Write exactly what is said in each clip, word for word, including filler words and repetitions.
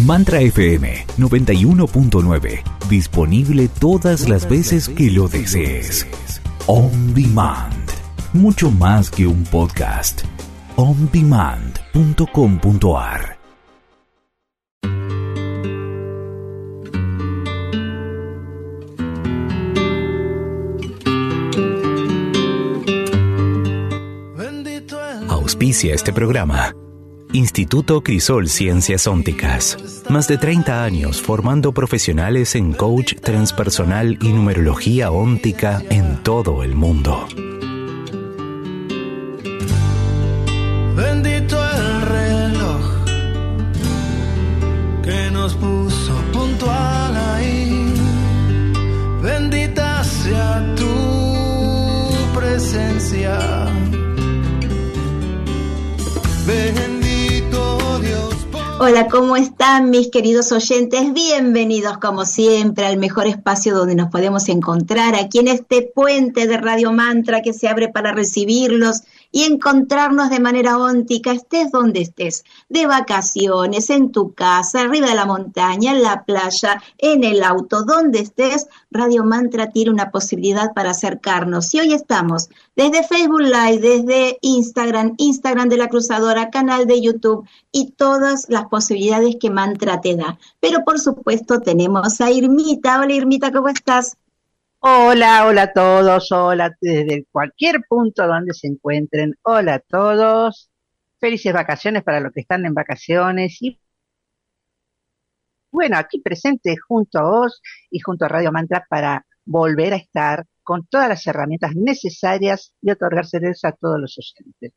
Mantra F M noventa y uno punto nueve. Disponible todas las veces que lo desees. On Demand. Mucho más que un podcast. on demand punto com punto a r. Auspicia este programa Instituto Crisol Ciencias Ópticas. Más de treinta años formando profesionales en coach transpersonal y numerología óptica en todo el mundo. Bendito el reloj que nos puso puntual ahí. Bendita sea tu presencia. Bendito Dios. Hola, ¿cómo están mis queridos oyentes? Bienvenidos como siempre al mejor espacio donde nos podemos encontrar, aquí en este puente de Radio Mantra que se abre para recibirlos y encontrarnos de manera óntica, estés donde estés, de vacaciones, en tu casa, arriba de la montaña, en la playa, en el auto, donde estés. Radio Mantra tiene una posibilidad para acercarnos. Y hoy estamos desde Facebook Live, desde Instagram, Instagram de la Cruzadora, canal de YouTube y todas las posibilidades que Mantra te da. Pero por supuesto tenemos a Irmita. Hola Irmita, ¿cómo estás? Hola, hola a todos, hola desde cualquier punto donde se encuentren, hola a todos, felices vacaciones para los que están en vacaciones y bueno, aquí presente junto a vos y junto a Radio Mantra para volver a estar con todas las herramientas necesarias y otorgárseles a todos los oyentes.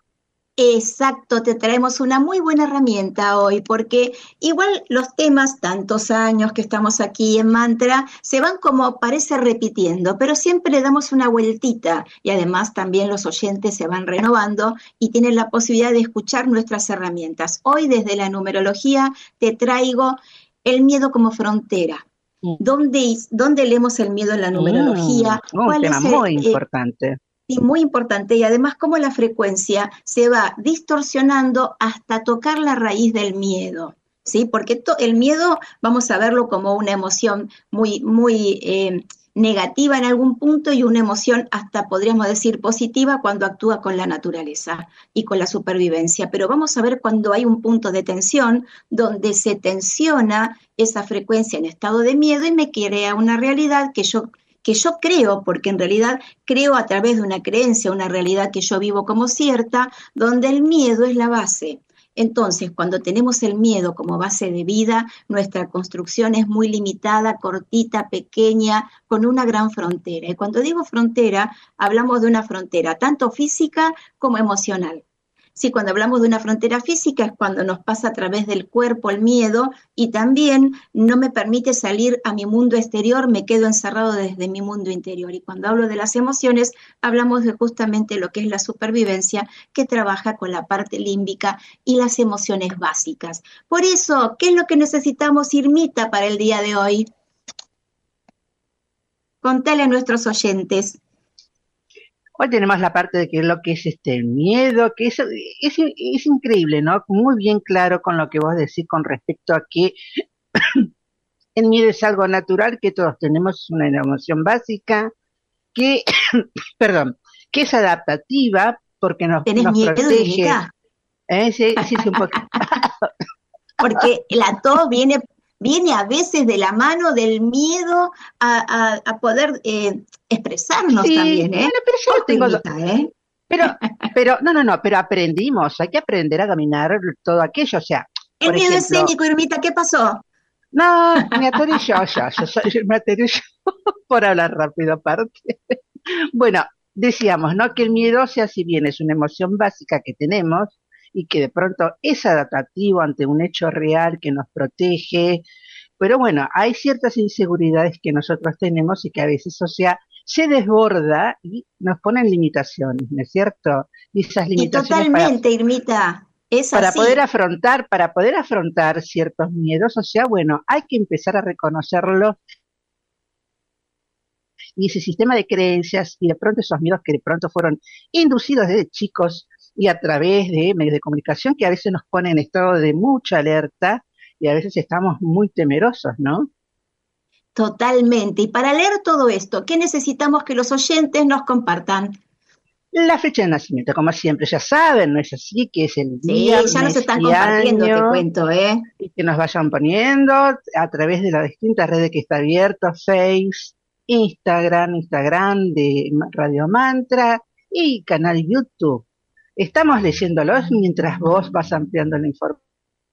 Exacto, te traemos una muy buena herramienta hoy, porque igual los temas, tantos años que estamos aquí en Mantra, se van como parece repitiendo, pero siempre le damos una vueltita y además también los oyentes se van renovando y tienen la posibilidad de escuchar nuestras herramientas. Hoy desde la numerología te traigo el miedo como frontera. Mm. ¿Dónde, ¿Dónde leemos el miedo en la numerología? Mm, un tema el, muy eh, importante. Y muy importante, y además cómo la frecuencia se va distorsionando hasta tocar la raíz del miedo, ¿sí? Porque to- el miedo, vamos a verlo como una emoción muy, muy eh, negativa en algún punto y una emoción hasta, podríamos decir, positiva cuando actúa con la naturaleza y con la supervivencia. Pero vamos a ver cuando hay un punto de tensión, donde se tensiona esa frecuencia en estado de miedo y me crea una realidad que yo... que yo creo, porque en realidad creo a través de una creencia, una realidad que yo vivo como cierta, donde el miedo es la base. Entonces, cuando tenemos el miedo como base de vida, nuestra construcción es muy limitada, cortita, pequeña, con una gran frontera. Y cuando digo frontera, hablamos de una frontera tanto física como emocional. Sí, cuando hablamos de una frontera física es cuando nos pasa a través del cuerpo el miedo y también no me permite salir a mi mundo exterior, me quedo encerrado desde mi mundo interior. Y cuando hablo de las emociones, hablamos de justamente lo que es la supervivencia, que trabaja con la parte límbica y las emociones básicas. Por eso, ¿qué es lo que necesitamos, Irmita, para el día de hoy? Contale a nuestros oyentes. Hoy tenemos la parte de que lo que es este el miedo, que es, es, es increíble, ¿no? Muy bien claro con lo que vos decís con respecto a que el miedo es algo natural, que todos tenemos, una emoción básica, que, perdón, que es adaptativa, porque nos, ¿Tenés nos miedo, protege. ¿Eh? Sí, sí, sí, un poco. Porque la tos viene, viene a veces de la mano del miedo a, a, a poder eh, expresarnos sí, también, ¿eh? Bueno, pero yo lo tengo... Irmita, ¿eh? Pero, pero, no, no, no, pero aprendimos, hay que aprender a dominar todo aquello, o sea, El por miedo ejemplo, escénico, Irmita, ¿qué pasó? No, me atoré yo, yo, yo, soy, me atoré yo por hablar rápido aparte. Bueno, decíamos, ¿no? Que el miedo, o sea, si bien es una emoción básica que tenemos y que de pronto es adaptativo ante un hecho real que nos protege, pero bueno, hay ciertas inseguridades que nosotros tenemos y que a veces, o sea, se desborda y nos ponen limitaciones, ¿no es cierto? Y esas Y limitaciones totalmente, para, Irmita, es para así. poder afrontar, para poder afrontar ciertos miedos, o sea, bueno, hay que empezar a reconocerlos y ese sistema de creencias y de pronto esos miedos que de pronto fueron inducidos desde chicos y a través de medios de comunicación que a veces nos ponen en estado de mucha alerta y a veces estamos muy temerosos, ¿no? Totalmente. Y para leer todo esto, ¿qué necesitamos que los oyentes nos compartan? La fecha de nacimiento, como siempre, ya saben, ¿no es así? Que es el día, Sí, ya nos mes están y compartiendo, te año, cuento, ¿eh? y que nos vayan poniendo a través de las distintas redes que está abierto, Face, Instagram, Instagram de Radio Mantra y canal YouTube. Estamos leyéndolos mientras vos vas ampliando la información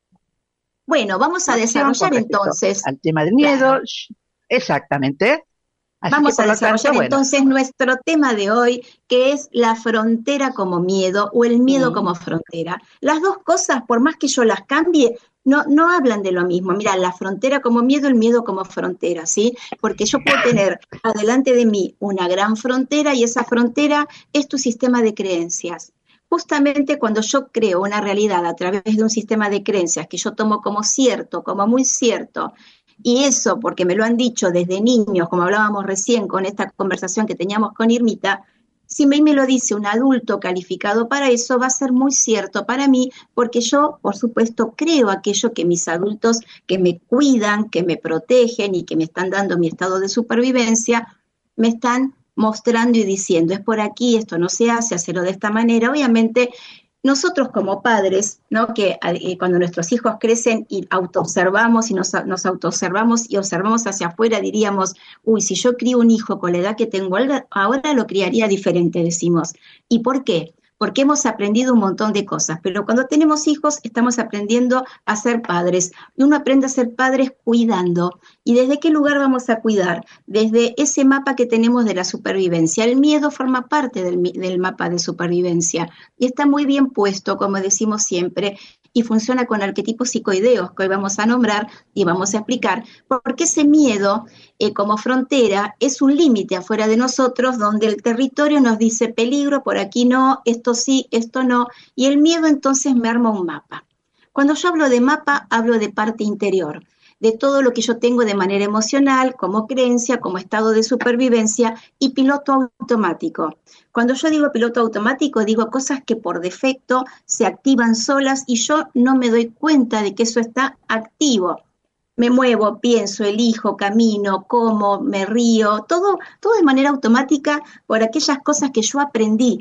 Bueno, vamos a con desarrollar respecto entonces, al tema del miedo. claro, Exactamente. Así que vamos a por lo tanto, desarrollar bueno, entonces nuestro tema de hoy, que es la frontera como miedo o el miedo mm, como frontera. Las dos cosas, por más que yo las cambie, no, no hablan de lo mismo. Mira, la frontera como miedo, el miedo como frontera, ¿sí? Porque yo puedo tener adelante de mí una gran frontera y esa frontera es tu sistema de creencias. Justamente cuando yo creo una realidad a través de un sistema de creencias que yo tomo como cierto, como muy cierto, y eso, porque me lo han dicho desde niños, como hablábamos recién con esta conversación que teníamos con Irmita, si me, me lo dice un adulto calificado para eso, va a ser muy cierto para mí, porque yo, por supuesto, creo aquello que mis adultos que me cuidan, que me protegen y que me están dando mi estado de supervivencia, me están mostrando y diciendo, es por aquí, esto no se hace, hacerlo de esta manera. Obviamente, nosotros como padres, ¿no? Que eh, cuando nuestros hijos crecen y autoobservamos y nos, nos autoobservamos y observamos hacia afuera, diríamos, uy, si yo crío un hijo con la edad que tengo ahora, lo criaría diferente, decimos. ¿Y por qué? Porque hemos aprendido un montón de cosas, pero cuando tenemos hijos estamos aprendiendo a ser padres. Y uno aprende a ser padres cuidando. ¿Y desde qué lugar vamos a cuidar? Desde ese mapa que tenemos de la supervivencia. El miedo forma parte del, del mapa de supervivencia y está muy bien puesto, como decimos siempre, y funciona con arquetipos psicoideos que hoy vamos a nombrar y vamos a explicar, porque ese miedo eh, como frontera es un límite afuera de nosotros donde el territorio nos dice peligro, por aquí no, esto sí, esto no, y el miedo entonces me arma un mapa. Cuando yo hablo de mapa, hablo de parte interior, de todo lo que yo tengo de manera emocional, como creencia, como estado de supervivencia y piloto automático. Cuando yo digo piloto automático, digo cosas que por defecto se activan solas y yo no me doy cuenta de que eso está activo. Me muevo, pienso, elijo, camino, como, me río, todo, todo de manera automática por aquellas cosas que yo aprendí.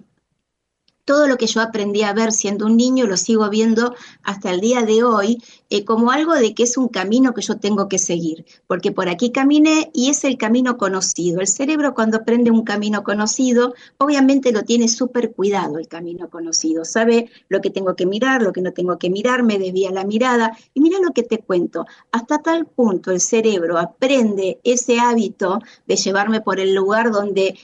Todo lo que yo aprendí a ver siendo un niño lo sigo viendo hasta el día de hoy eh, como algo de que es un camino que yo tengo que seguir, porque por aquí caminé y es el camino conocido. El cerebro cuando aprende un camino conocido, obviamente lo tiene súper cuidado el camino conocido, sabe lo que tengo que mirar, lo que no tengo que mirar, me desvía la mirada y mira lo que te cuento, hasta tal punto el cerebro aprende ese hábito de llevarme por el lugar donde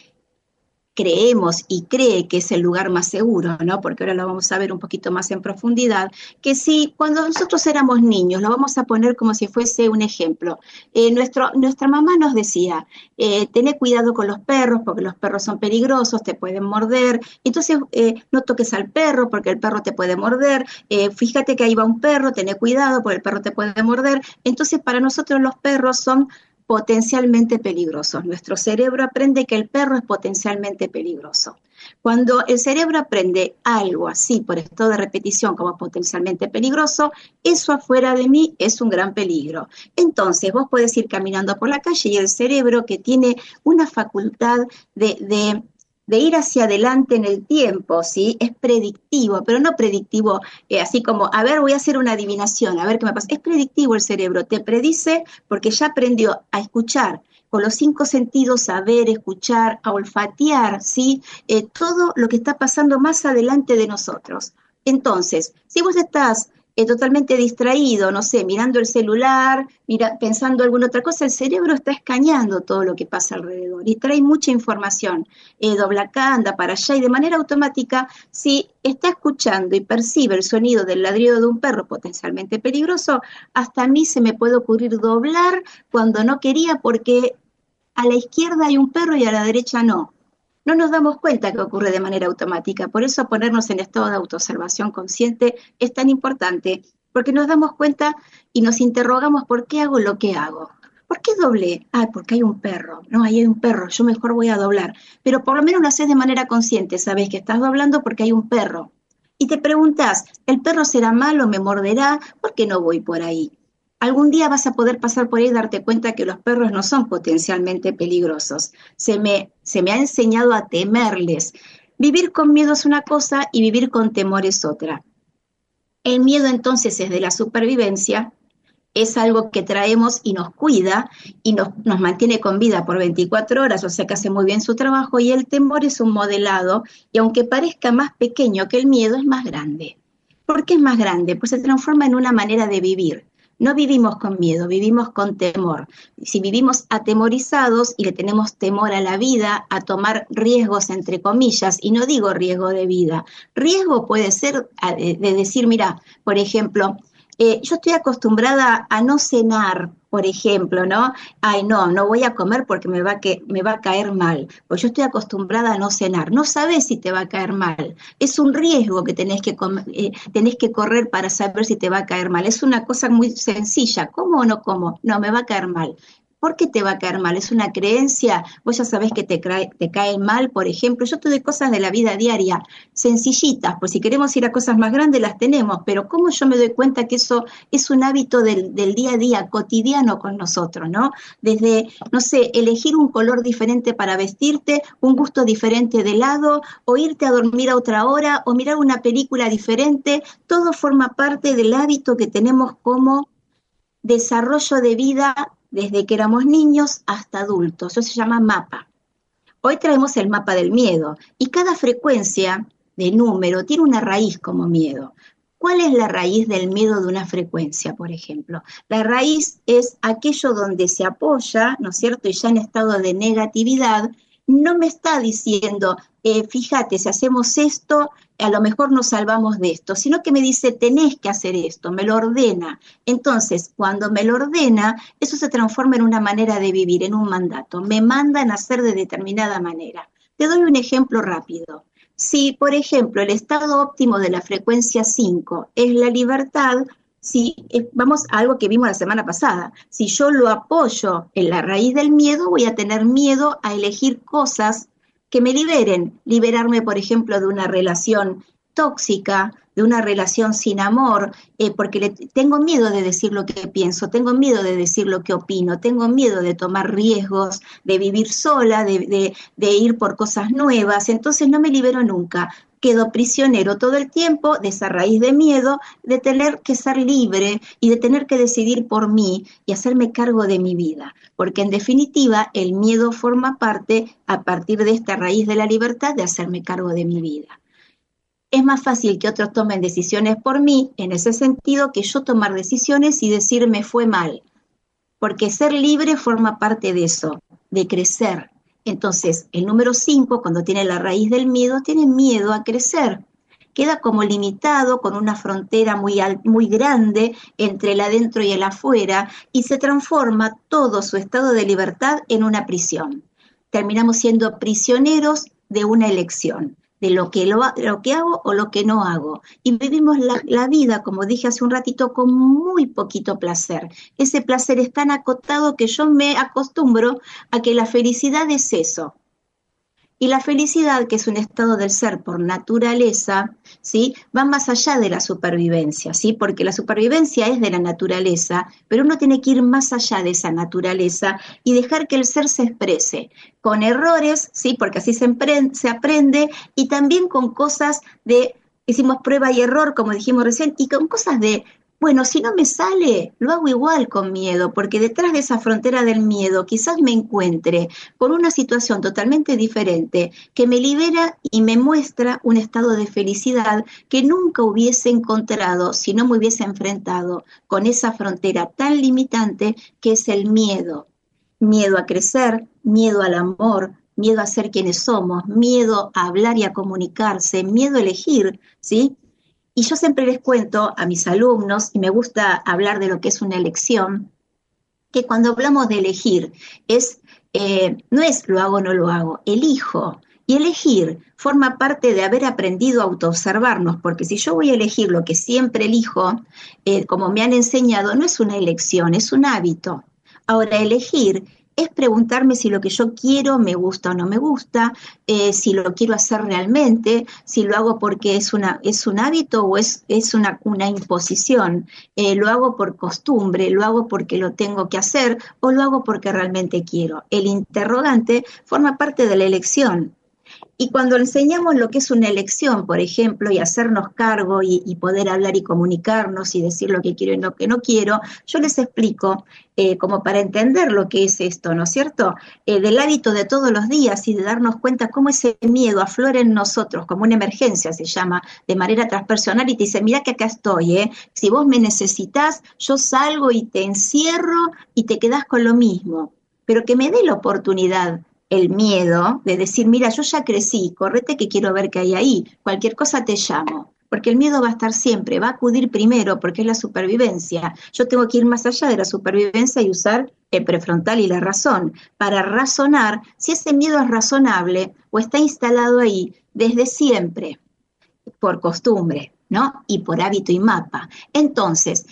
creemos y cree que es el lugar más seguro, ¿no? Porque ahora lo vamos a ver un poquito más en profundidad, que si cuando nosotros éramos niños, lo vamos a poner como si fuese un ejemplo, eh, nuestro, nuestra mamá nos decía, eh, tené cuidado con los perros, porque los perros son peligrosos, te pueden morder, entonces eh, no toques al perro, porque el perro te puede morder, eh, fíjate que ahí va un perro, tené cuidado, porque el perro te puede morder, entonces para nosotros los perros son potencialmente peligrosos. Nuestro cerebro aprende que el perro es potencialmente peligroso. Cuando el cerebro aprende algo así por estado de repetición como potencialmente peligroso, eso afuera de mí es un gran peligro. Entonces vos podés ir caminando por la calle y el cerebro, que tiene una facultad de, de de ir hacia adelante en el tiempo, ¿sí? Es predictivo, pero no predictivo eh, así como, a ver, voy a hacer una adivinación, a ver qué me pasa. Es predictivo el cerebro, te predice porque ya aprendió a escuchar con los cinco sentidos, a ver, escuchar, a olfatear, ¿sí? Eh, todo lo que está pasando más adelante de nosotros. Entonces, si vos estás Eh, totalmente distraído, no sé, mirando el celular, mira, pensando alguna otra cosa, el cerebro está escaneando todo lo que pasa alrededor y trae mucha información, eh, dobla acá, anda para allá, y de manera automática, si está escuchando y percibe el sonido del ladrido de un perro potencialmente peligroso, hasta a mí se me puede ocurrir doblar cuando no quería, porque a la izquierda hay un perro y a la derecha no. No nos damos cuenta que ocurre de manera automática, por eso ponernos en estado de autoobservación consciente es tan importante, porque nos damos cuenta y nos interrogamos por qué hago lo que hago. ¿Por qué doblé? Ah, porque hay un perro. No, ahí hay un perro, yo mejor voy a doblar. Pero por lo menos lo haces de manera consciente, sabes que estás doblando porque hay un perro. Y te preguntas, ¿el perro será malo, me morderá? ¿Por qué no voy por ahí? algún día vas a poder pasar por ahí y darte cuenta que los perros no son potencialmente peligrosos. Se me, se me ha enseñado a temerles. Vivir con miedo es una cosa y vivir con temor es otra. El miedo entonces es de la supervivencia, es algo que traemos y nos cuida y nos, nos mantiene con vida por veinticuatro horas, o sea que hace muy bien su trabajo, y el temor es un modelado, y aunque parezca más pequeño que el miedo, es más grande. ¿Por qué es más grande? Pues se transforma en una manera de vivir. No vivimos con miedo, vivimos con temor. Si vivimos atemorizados y le tenemos temor a la vida, a tomar riesgos entre comillas, y no digo riesgo de vida, riesgo puede ser de decir, mira, por ejemplo, Eh, yo estoy acostumbrada a no cenar, por ejemplo, ¿no? Ay, no, no voy a comer porque me va, que, me va a caer mal. Pues yo estoy acostumbrada a no cenar. No sabes si te va a caer mal. Es un riesgo que tenés que, eh, tenés que correr para saber si te va a caer mal. Es una cosa muy sencilla. ¿Cómo o no como? No, me va a caer mal. ¿Por qué te va a caer mal? ¿Es una creencia? Vos ya sabés que te, cae, te cae mal, por ejemplo. Yo tuve cosas de la vida diaria, sencillitas, pues si queremos ir a cosas más grandes las tenemos, pero ¿cómo yo me doy cuenta que eso es un hábito del, del día a día, cotidiano con nosotros, ¿no? Desde, no sé, elegir un color diferente para vestirte, un gusto diferente de helado, o irte a dormir a otra hora, o mirar una película diferente, todo forma parte del hábito que tenemos como desarrollo de vida desde que éramos niños hasta adultos. Eso se llama mapa. Hoy traemos el mapa del miedo y cada frecuencia de número tiene una raíz como miedo. ¿Cuál es la raíz del miedo de una frecuencia, por ejemplo? La raíz es aquello donde se apoya, ¿no es cierto? Y ya en estado de negatividad, no me está diciendo, eh, fíjate, si hacemos esto, a lo mejor nos salvamos de esto, sino que me dice, tenés que hacer esto, me lo ordena. Entonces, cuando me lo ordena, eso se transforma en una manera de vivir, en un mandato. Me mandan a hacer de determinada manera. Te doy un ejemplo rápido. Si, por ejemplo, el estado óptimo de la frecuencia cinco es la libertad, si vamos a algo que vimos la semana pasada, si yo lo apoyo en la raíz del miedo, voy a tener miedo a elegir cosas que me liberen, liberarme, por ejemplo, de una relación tóxica, de una relación sin amor, eh, porque le, tengo miedo de decir lo que pienso, tengo miedo de decir lo que opino, tengo miedo de tomar riesgos, de vivir sola, de, de, de ir por cosas nuevas, entonces no me libero nunca. Quedo prisionero todo el tiempo de esa raíz de miedo, de tener que ser libre y de tener que decidir por mí y hacerme cargo de mi vida. Porque en definitiva el miedo forma parte, a partir de esta raíz de la libertad, de hacerme cargo de mi vida. Es más fácil que otros tomen decisiones por mí, en ese sentido, que yo tomar decisiones y decir me fue mal. Porque ser libre forma parte de eso, de crecer. Entonces, el número cinco, cuando tiene la raíz del miedo, tiene miedo a crecer. Queda como limitado con una frontera muy, muy grande entre el adentro y el afuera y se transforma todo su estado de libertad en una prisión. Terminamos siendo prisioneros de una elección, de lo que, lo, lo que hago o lo que no hago. Y vivimos la, la vida, como dije hace un ratito, con muy poquito placer. Ese placer es tan acotado que yo me acostumbro a que la felicidad es eso. Y la felicidad, que es un estado del ser por naturaleza, ¿sí?, va más allá de la supervivencia, ¿sí?, porque la supervivencia es de la naturaleza, pero uno tiene que ir más allá de esa naturaleza y dejar que el ser se exprese, con errores, ¿sí?, porque así se, emprende, se aprende, y también con cosas de, hicimos prueba y error, como dijimos recién, y con cosas de, bueno, si no me sale, lo hago igual con miedo, porque detrás de esa frontera del miedo quizás me encuentre con una situación totalmente diferente que me libera y me muestra un estado de felicidad que nunca hubiese encontrado si no me hubiese enfrentado con esa frontera tan limitante que es el miedo. Miedo a crecer, miedo al amor, miedo a ser quienes somos, miedo a hablar y a comunicarse, miedo a elegir, ¿sí? Y yo siempre les cuento a mis alumnos, y me gusta hablar de lo que es una elección, que cuando hablamos de elegir, es, eh, no es lo hago o no lo hago, elijo. Y elegir forma parte de haber aprendido a autoobservarnos, porque si yo voy a elegir lo que siempre elijo, eh, como me han enseñado, no es una elección, es un hábito. Ahora, elegir es preguntarme si lo que yo quiero me gusta o no me gusta, eh, si lo quiero hacer realmente, si lo hago porque es, una, es un hábito o es, es una, una imposición, eh, lo hago por costumbre, lo hago porque lo tengo que hacer o lo hago porque realmente quiero. El interrogante forma parte de la elección. Y cuando enseñamos lo que es una elección, por ejemplo, y hacernos cargo y, y poder hablar y comunicarnos y decir lo que quiero y lo que no quiero, yo les explico, eh, como para entender lo que es esto, ¿no es cierto? Eh, del hábito de todos los días y de darnos cuenta cómo ese miedo aflora en nosotros, como una emergencia se llama, de manera transpersonal, y te dice, mira que acá estoy, ¿eh? Si vos me necesitas, yo salgo y te encierro y te quedás con lo mismo, pero que me dé la oportunidad el miedo de decir, mira, yo ya crecí, correte que quiero ver qué hay ahí, cualquier cosa te llamo, porque el miedo va a estar siempre, va a acudir primero porque es la supervivencia. Yo tengo que ir más allá de la supervivencia y usar el prefrontal y la razón para razonar si ese miedo es razonable o está instalado ahí desde siempre, por costumbre, ¿no? Y por hábito y mapa. Entonces,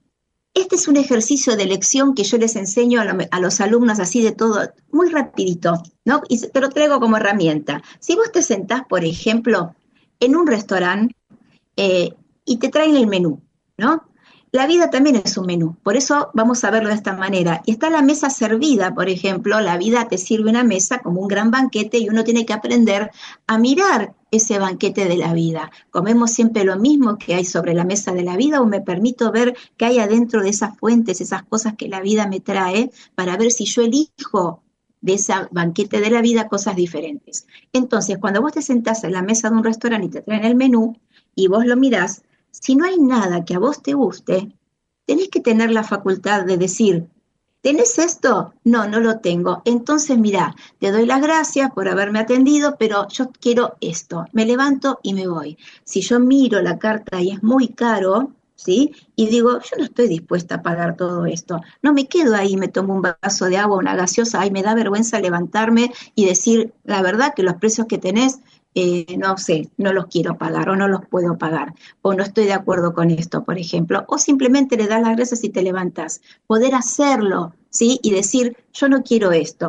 este es un ejercicio de elección que yo les enseño a, lo, a los alumnos así de todo, muy rapidito, ¿no? Y te lo traigo como herramienta. Si vos te sentás, por ejemplo, en un restaurante eh, y te traen el menú, ¿no? La vida también es un menú, por eso vamos a verlo de esta manera. Y está la mesa servida, por ejemplo, la vida te sirve una mesa como un gran banquete y uno tiene que aprender a mirar ese banquete de la vida. ¿Comemos siempre lo mismo que hay sobre la mesa de la vida o me permito ver qué hay adentro de esas fuentes, esas cosas que la vida me trae, para ver si yo elijo de ese banquete de la vida cosas diferentes? Entonces, cuando vos te sentás en la mesa de un restaurante y te traen el menú y vos lo mirás, si no hay nada que a vos te guste, tenés que tener la facultad de decir, ¿tenés esto? No, no lo tengo. Entonces, mirá, te doy las gracias por haberme atendido, pero yo quiero esto. Me levanto y me voy. Si yo miro la carta y es muy caro, ¿sí? Y digo, yo no estoy dispuesta a pagar todo esto. No me quedo ahí, me tomo un vaso de agua, una gaseosa, ay, me da vergüenza levantarme y decir, la verdad que los precios que tenés, Eh, no sé, no los quiero pagar o no los puedo pagar o no estoy de acuerdo con esto, por ejemplo, o simplemente le das las gracias y te levantas. Poder hacerlo, ¿sí? Y decir, yo no quiero esto.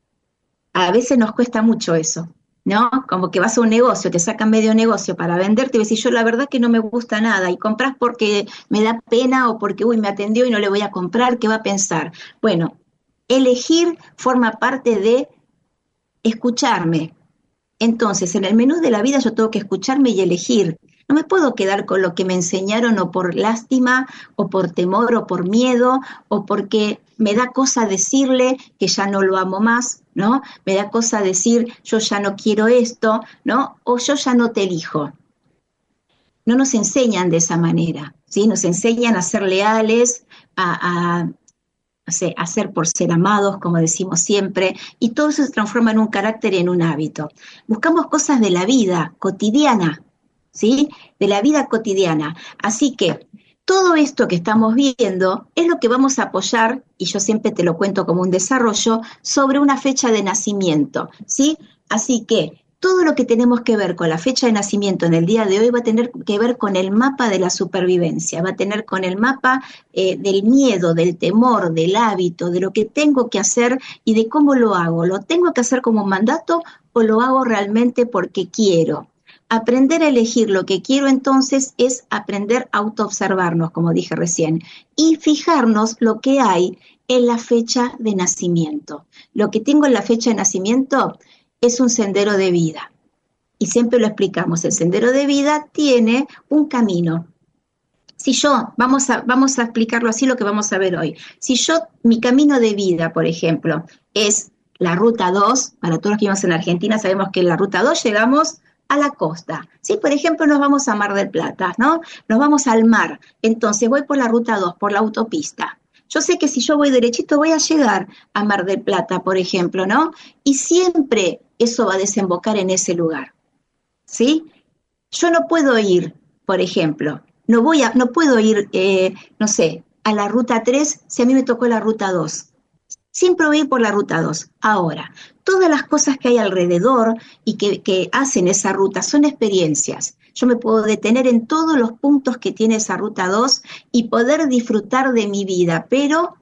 A veces nos cuesta mucho eso, ¿no? Como que vas a un negocio, te sacan medio negocio para venderte y decís, yo la verdad que no me gusta nada y compras porque me da pena o porque, uy, me atendió y no le voy a comprar, ¿qué va a pensar? Bueno, elegir forma parte de escucharme. Entonces, en el menú de la vida yo tengo que escucharme y elegir. No me puedo quedar con lo que me enseñaron o por lástima, o por temor, o por miedo, o porque me da cosa decirle que ya no lo amo más, ¿no? Me da cosa decir, yo ya no quiero esto, ¿no? O yo ya no te elijo. No nos enseñan de esa manera, ¿sí? Nos enseñan a ser leales, a... a no sé, hacer por ser amados, como decimos siempre, y todo eso se transforma en un carácter y en un hábito. Buscamos cosas de la vida cotidiana, ¿sí? De la vida cotidiana. Así que todo esto que estamos viendo es lo que vamos a apoyar, y yo siempre te lo cuento como un desarrollo, sobre una fecha de nacimiento, ¿sí? Así que todo lo que tenemos que ver con la fecha de nacimiento en el día de hoy va a tener que ver con el mapa de la supervivencia, va a tener con el mapa eh, del miedo, del temor, del hábito, de lo que tengo que hacer y de cómo lo hago. ¿Lo tengo que hacer como mandato o lo hago realmente porque quiero? Aprender a elegir lo que quiero entonces es aprender a autoobservarnos, como dije recién, y fijarnos lo que hay en la fecha de nacimiento. Lo que tengo en la fecha de nacimiento es un sendero de vida. Y siempre lo explicamos, el sendero de vida tiene un camino. Si yo, vamos a, vamos a explicarlo así lo que vamos a ver hoy. Si yo, mi camino de vida, por ejemplo, es la ruta dos, para todos los que vivimos en Argentina sabemos que en la ruta dos llegamos a la costa. Si, por ejemplo, nos vamos a Mar del Plata, ¿no? Nos vamos al mar. Entonces voy por la ruta dos, por la autopista. Yo sé que si yo voy derechito voy a llegar a Mar del Plata, por ejemplo, ¿no? Y siempre eso va a desembocar en ese lugar, ¿sí? Yo no puedo ir, por ejemplo, no voy a, no puedo ir, eh, no sé, a la ruta tres si a mí me tocó la ruta dos. Siempre voy a ir por la ruta dos. Ahora, todas las cosas que hay alrededor y que, que hacen esa ruta son experiencias. Yo me puedo detener en todos los puntos que tiene esa ruta dos y poder disfrutar de mi vida, pero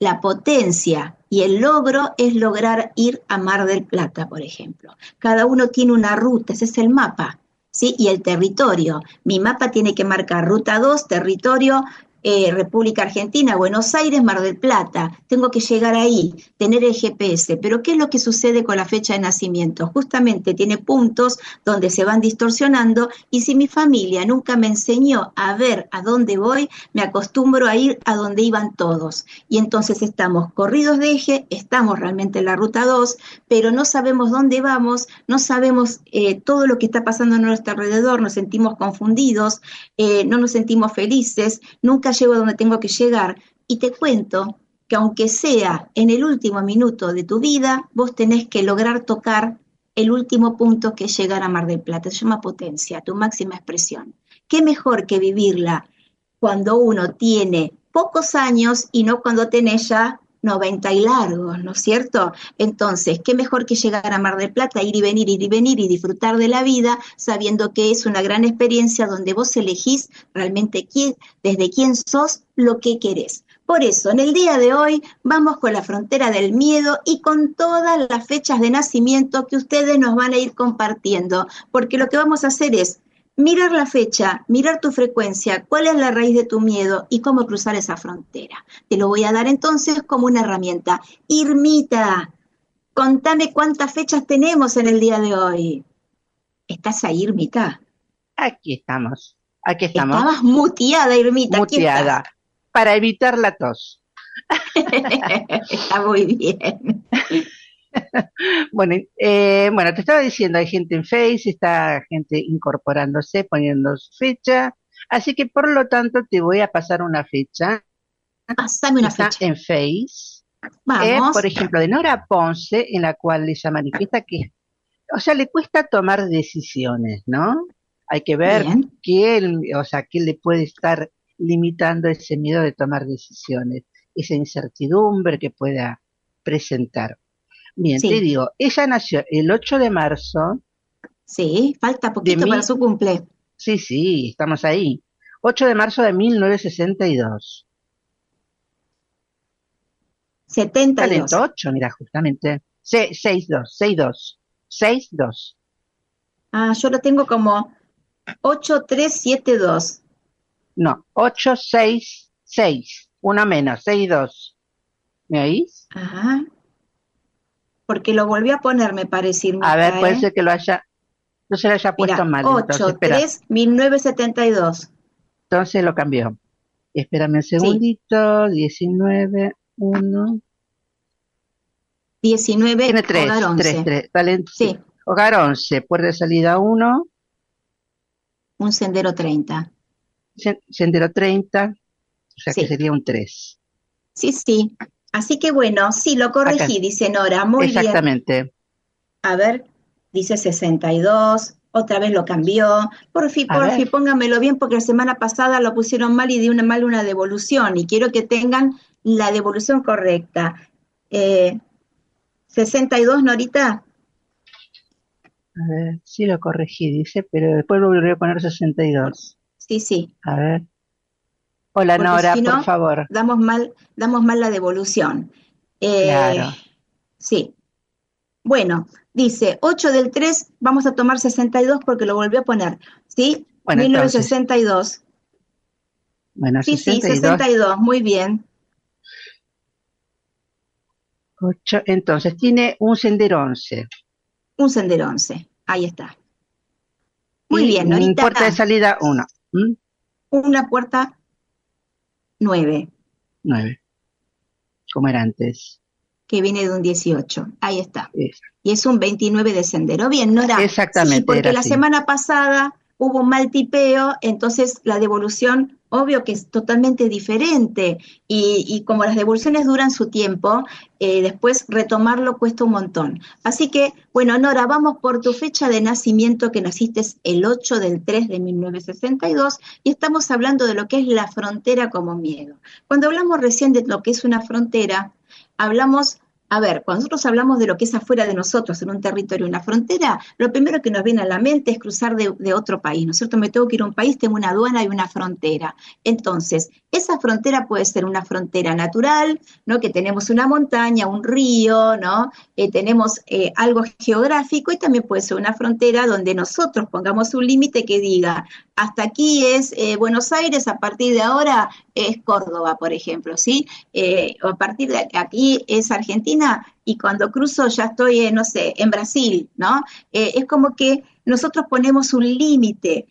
La potencia y el logro es lograr ir a Mar del Plata, por ejemplo. Cada uno tiene una ruta, ese es el mapa, ¿sí? Y el territorio. Mi mapa tiene que marcar ruta dos, territorio, eh, República Argentina, Buenos Aires, Mar del Plata. Tengo que llegar ahí, tener el G P S. Pero ¿qué es lo que sucede con la fecha de nacimiento? Justamente tiene puntos donde se van distorsionando, y si mi familia nunca me enseñó a ver a dónde voy, me acostumbro a ir a donde iban todos. Y entonces estamos corridos de eje, estamos realmente en la ruta dos, pero no sabemos dónde vamos, no sabemos eh, todo lo que está pasando a nuestro alrededor, nos sentimos confundidos, eh, no nos sentimos felices, nunca llego a donde tengo que llegar. Y te cuento que aunque sea en el último minuto de tu vida, vos tenés que lograr tocar el último punto, que es llegar a Mar del Plata. Se llama potencia, tu máxima expresión. ¿Qué mejor que vivirla cuando uno tiene pocos años y no cuando tenés ya noventa y largos, ¿no es cierto? Entonces, ¿qué mejor que llegar a Mar del Plata, ir y venir, ir y venir y disfrutar de la vida, sabiendo que es una gran experiencia donde vos elegís realmente quién, desde quién sos, lo que querés? Por eso, en el día de hoy, vamos con la frontera del miedo y con todas las fechas de nacimiento que ustedes nos van a ir compartiendo, porque lo que vamos a hacer es mirar la fecha, mirar tu frecuencia, cuál es la raíz de tu miedo y cómo cruzar esa frontera. Te lo voy a dar entonces como una herramienta. Irmita, contame cuántas fechas tenemos en el día de hoy. ¿Estás ahí, Irmita? Aquí estamos, aquí estamos. Estabas muteada, Irmita. Muteada, para evitar la tos. Está muy bien. Bueno, eh, bueno, te estaba diciendo, hay gente en Face, está gente incorporándose, poniendo su fecha, así que por lo tanto te voy a pasar una fecha. Pásame una está fecha. En Face, Vamos. eh, por ejemplo, de Nora Ponce, en la cual ella manifiesta que, o sea, le cuesta tomar decisiones, ¿no? Hay que ver Bien. qué, o sea, qué le puede estar limitando ese miedo de tomar decisiones, esa incertidumbre que pueda presentar. Bien, Sí. te digo, ella nació el ocho de marzo. Sí, falta poquito De mí- para su cumple. Sí, sí, estamos ahí. ocho de marzo de mil novecientos sesenta y dos. setenta y dos. Talento ocho, mira, justamente. Se- seis dos, seis dos. seis dos. Ah, yo lo tengo como ocho tres siete dos. No, ocho seis seis. Una menos, seis dos. ¿Me oís? Ajá. Porque lo volví a poner, me parece, Irmita, A ver, puede ¿eh? ser que lo haya, no se lo haya puesto Mira, mal. Entonces, ocho espera, tres mil novecientos setenta y dos. entonces lo cambió. Espérame un Sí, segundito. diecinueve, uno. diecinueve, Tiene tres, hogar tres, once. tres. Talento, sí. Sí, Hogar once, puerta de salida uno, un sendero treinta. sendero treinta, o sea que Sí, sería un tres. sí, sí. Así que bueno, sí, lo Acá, corregí, dice Nora. Muy bien. exactamente. A ver, dice sesenta y dos. Otra vez lo cambió. Porfi, A porfi, ver, póngamelo bien porque la semana pasada lo pusieron mal y di una mal una devolución. Y quiero que tengan la devolución correcta. Eh, sesenta y dos, Norita. a ver, sí lo corregí, dice, pero después lo volveré a poner sesenta y dos. Sí, sí. A ver. Hola Porque Nora, si por no, favor. damos mal, damos mal la devolución. Eh, Claro. sí. Bueno, dice ocho del tres, vamos a tomar sesenta y dos porque lo volvió a poner. ¿Sí? Bueno, entonces, mil novecientos sesenta y dos. bueno, Sí, sí, sesenta y dos, sesenta y dos, muy bien. ocho, entonces tiene un sendero once Un sendero once. Ahí está. Muy y bien, un Norita. puerta de salida uno. ¿Mm? Una puerta nueve, nueve, como era antes. que viene de un dieciocho. Ahí está. Es- Y es un veintinueve de sendero. Bien, Nora. Sí, Exactamente, porque era la así. semana pasada hubo un mal tipeo, entonces la devolución, obvio que es totalmente diferente. Y, y como las devoluciones duran su tiempo, eh, después retomarlo cuesta un montón. Así que, bueno, Nora, vamos por tu fecha de nacimiento, que naciste el ocho del tres de mil novecientos sesenta y dos, y estamos hablando de lo que es la frontera como miedo. Cuando hablamos recién de lo que es una frontera, hablamos A ver, cuando nosotros hablamos de lo que es afuera de nosotros, en un territorio, una frontera, lo primero que nos viene a la mente es cruzar de, de otro país, ¿no es cierto? Me tengo que ir a un país, tengo una aduana y una frontera. Entonces, esa frontera puede ser una frontera natural, ¿no? Que tenemos una montaña, un río, ¿no? Eh, tenemos eh, algo geográfico, y también puede ser una frontera donde nosotros pongamos un límite que diga, hasta aquí es eh, Buenos Aires, a partir de ahora es Córdoba, por ejemplo, ¿sí? Eh, a partir de aquí es Argentina, y cuando cruzo ya estoy, eh, no sé, en Brasil, ¿no? Eh, es como que nosotros ponemos un límite.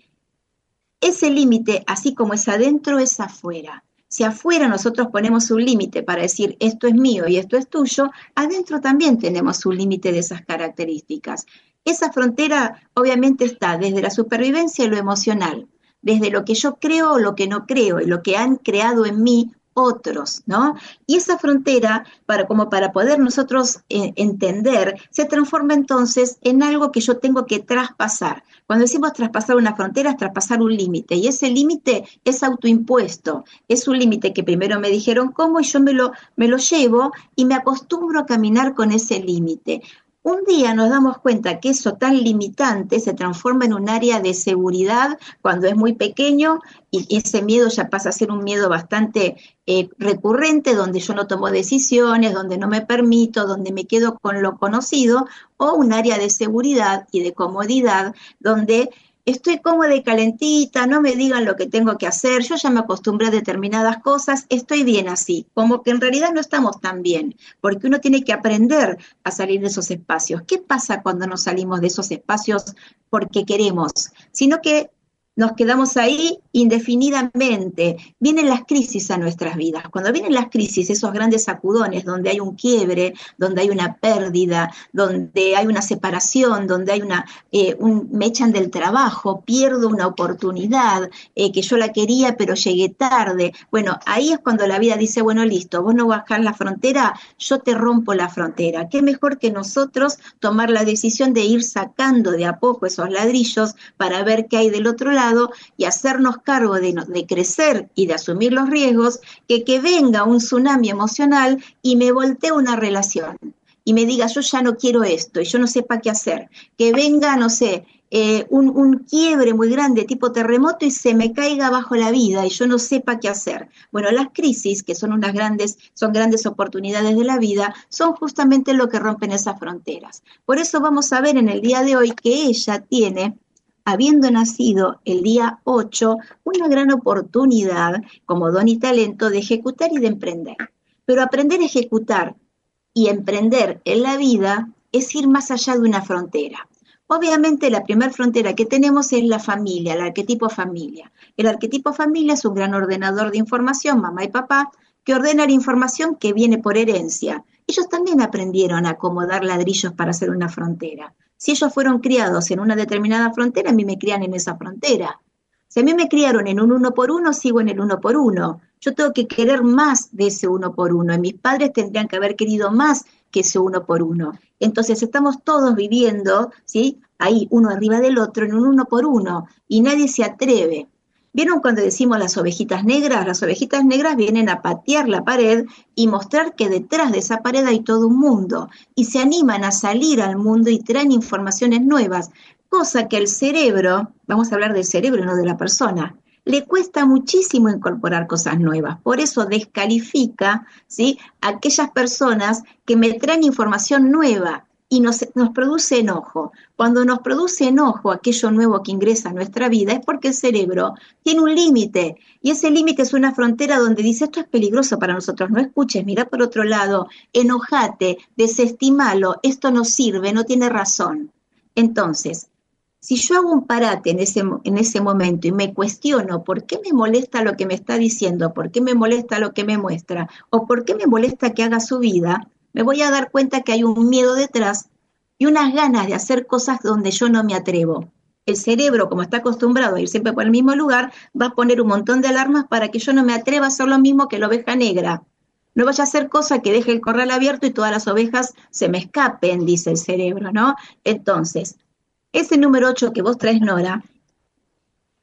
Ese límite, así como es adentro, es afuera. Si afuera nosotros ponemos un límite para decir esto es mío y esto es tuyo, adentro también tenemos un límite de esas características. Esa frontera obviamente está desde la supervivencia y lo emocional, desde lo que yo creo o lo que no creo, y lo que han creado en mí otros, ¿no? Y esa frontera, para, como para poder nosotros eh, entender, se transforma entonces en algo que yo tengo que traspasar. Cuando decimos traspasar una frontera, es traspasar un límite, y ese límite es autoimpuesto, es un límite que primero me dijeron cómo, y yo me lo, me lo llevo y me acostumbro a caminar con ese límite. Un día nos damos cuenta que eso tan limitante se transforma en un área de seguridad cuando es muy pequeño, y ese miedo ya pasa a ser un miedo bastante eh, recurrente, donde yo no tomo decisiones, donde no me permito, donde me quedo con lo conocido, o un área de seguridad y de comodidad donde estoy cómoda y calentita, no me digan lo que tengo que hacer, yo ya me acostumbré a determinadas cosas, estoy bien así, como que en realidad no estamos tan bien, porque uno tiene que aprender a salir de esos espacios. ¿Qué pasa cuando nos salimos de esos espacios porque queremos? Sino que nos quedamos ahí indefinidamente. Vienen las crisis a nuestras vidas. Cuando vienen las crisis, esos grandes sacudones, donde hay un quiebre, donde hay una pérdida, donde hay una separación, donde hay una, eh, un, me echan del trabajo, pierdo una oportunidad, eh, que yo la quería pero llegué tarde. Bueno, ahí es cuando la vida dice, bueno, listo, vos no bajás la frontera, yo te rompo la frontera. Qué mejor que nosotros tomar la decisión de ir sacando de a poco esos ladrillos para ver qué hay del otro lado, y hacernos cargo de, de crecer y de asumir los riesgos, que que venga un tsunami emocional y me voltee una relación y me diga yo ya no quiero esto y yo no sepa qué hacer, que venga, no sé, eh, un, un quiebre muy grande tipo terremoto y se me caiga abajo la vida y yo no sepa qué hacer. Bueno, las crisis, que son unas grandes, son grandes oportunidades de la vida, son justamente lo que rompen esas fronteras. Por eso vamos a ver en el día de hoy que ella tiene, habiendo nacido el día ocho, una gran oportunidad como don y talento de ejecutar y de emprender. Pero aprender a ejecutar y emprender en la vida es ir más allá de una frontera. Obviamente la primera frontera que tenemos es la familia, el arquetipo familia. El arquetipo familia es un gran ordenador de información, mamá y papá, que ordena la información que viene por herencia. Ellos también aprendieron a acomodar ladrillos para hacer una frontera. Si ellos fueron criados en una determinada frontera, a mí me crían en esa frontera. Si a mí me criaron en un uno por uno, sigo en el uno por uno. Yo tengo que querer más de ese uno por uno. Y mis padres tendrían que haber querido más que ese uno por uno. Entonces estamos todos viviendo, ¿sí?, ahí uno arriba del otro, en un uno por uno. Y nadie se atreve. ¿Vieron cuando decimos las ovejitas negras? Las ovejitas negras vienen a patear la pared y mostrar que detrás de esa pared hay todo un mundo. Y se animan a salir al mundo y traen informaciones nuevas. Cosa que el cerebro, vamos a hablar del cerebro, no de la persona, le cuesta muchísimo incorporar cosas nuevas. Por eso descalifica, ¿sí?, a aquellas personas que me traen información nueva. Y nos, nos produce enojo. Cuando nos produce enojo aquello nuevo que ingresa a nuestra vida es porque el cerebro tiene un límite, y ese límite es una frontera donde dice esto es peligroso para nosotros, no escuches, mira por otro lado, enojate, desestimalo, esto no sirve, no tiene razón. Entonces, si yo hago un parate en ese, en ese momento y me cuestiono por qué me molesta lo que me está diciendo, por qué me molesta lo que me muestra, o por qué me molesta que haga su vida, me voy a dar cuenta que hay un miedo detrás y unas ganas de hacer cosas donde yo no me atrevo. El cerebro, como está acostumbrado a ir siempre por el mismo lugar, va a poner un montón de alarmas para que yo no me atreva a hacer lo mismo que la oveja negra. No vaya a hacer cosa que deje el corral abierto y todas las ovejas se me escapen, dice el cerebro, ¿no? Entonces, ese número ocho que vos traes, Nora,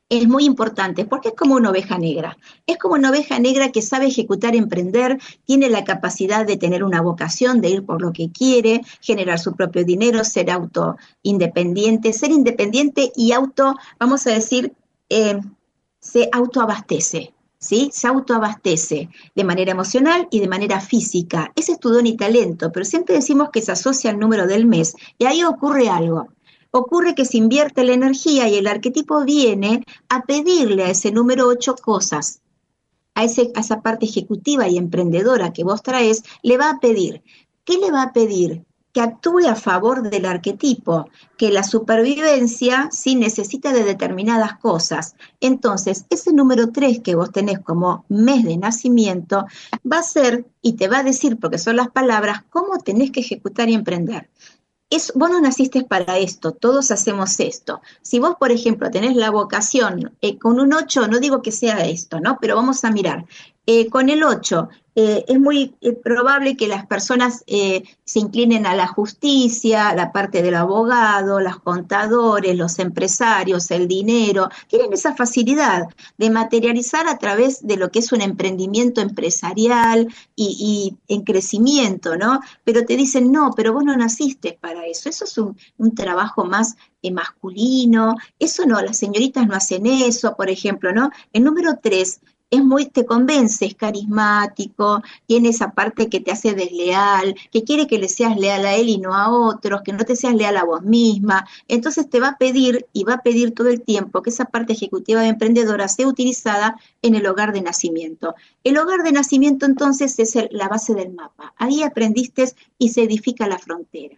es muy importante, porque es como una oveja negra. Es como una oveja negra que sabe ejecutar, emprender, tiene la capacidad de tener una vocación, de ir por lo que quiere, generar su propio dinero, ser auto independiente, ser independiente y auto, vamos a decir, eh, se autoabastece. ¿Sí? Se autoabastece de manera emocional y de manera física. Ese es tu don y talento, pero siempre decimos que se asocia al número del mes y ahí ocurre algo. Ocurre que se invierte la energía y el arquetipo viene a pedirle a ese número ocho cosas. A, ese, a esa parte ejecutiva y emprendedora que vos traes, le va a pedir. ¿Qué le va a pedir? Que actúe a favor del arquetipo, que la supervivencia sí necesita de determinadas cosas. Entonces, ese número tres que vos tenés como mes de nacimiento va a ser, y te va a decir, porque son las palabras, cómo tenés que ejecutar y emprender. Es, vos no naciste para esto, todos hacemos esto. Si vos, por ejemplo, tenés la vocación eh, con un ocho, no digo que sea esto, ¿no? Pero vamos a mirar. Eh, con el ocho, eh, es muy eh, probable que las personas eh, se inclinen a la justicia, la parte del abogado, los contadores, los empresarios, el dinero. Tienen esa facilidad de materializar a través de lo que es un emprendimiento empresarial y, y en crecimiento, ¿no? Pero te dicen, no, pero vos no naciste para eso. Eso es un, un trabajo más eh, masculino. Eso no, las señoritas no hacen eso, por ejemplo, ¿no? El número tres es muy, te convence, es carismático, tiene esa parte que te hace desleal, que quiere que le seas leal a él y no a otros, que no te seas leal a vos misma. Entonces te va a pedir y va a pedir todo el tiempo que esa parte ejecutiva de emprendedora sea utilizada en el hogar de nacimiento. El hogar de nacimiento entonces es el, la base del mapa. Ahí aprendiste y se edifica la frontera.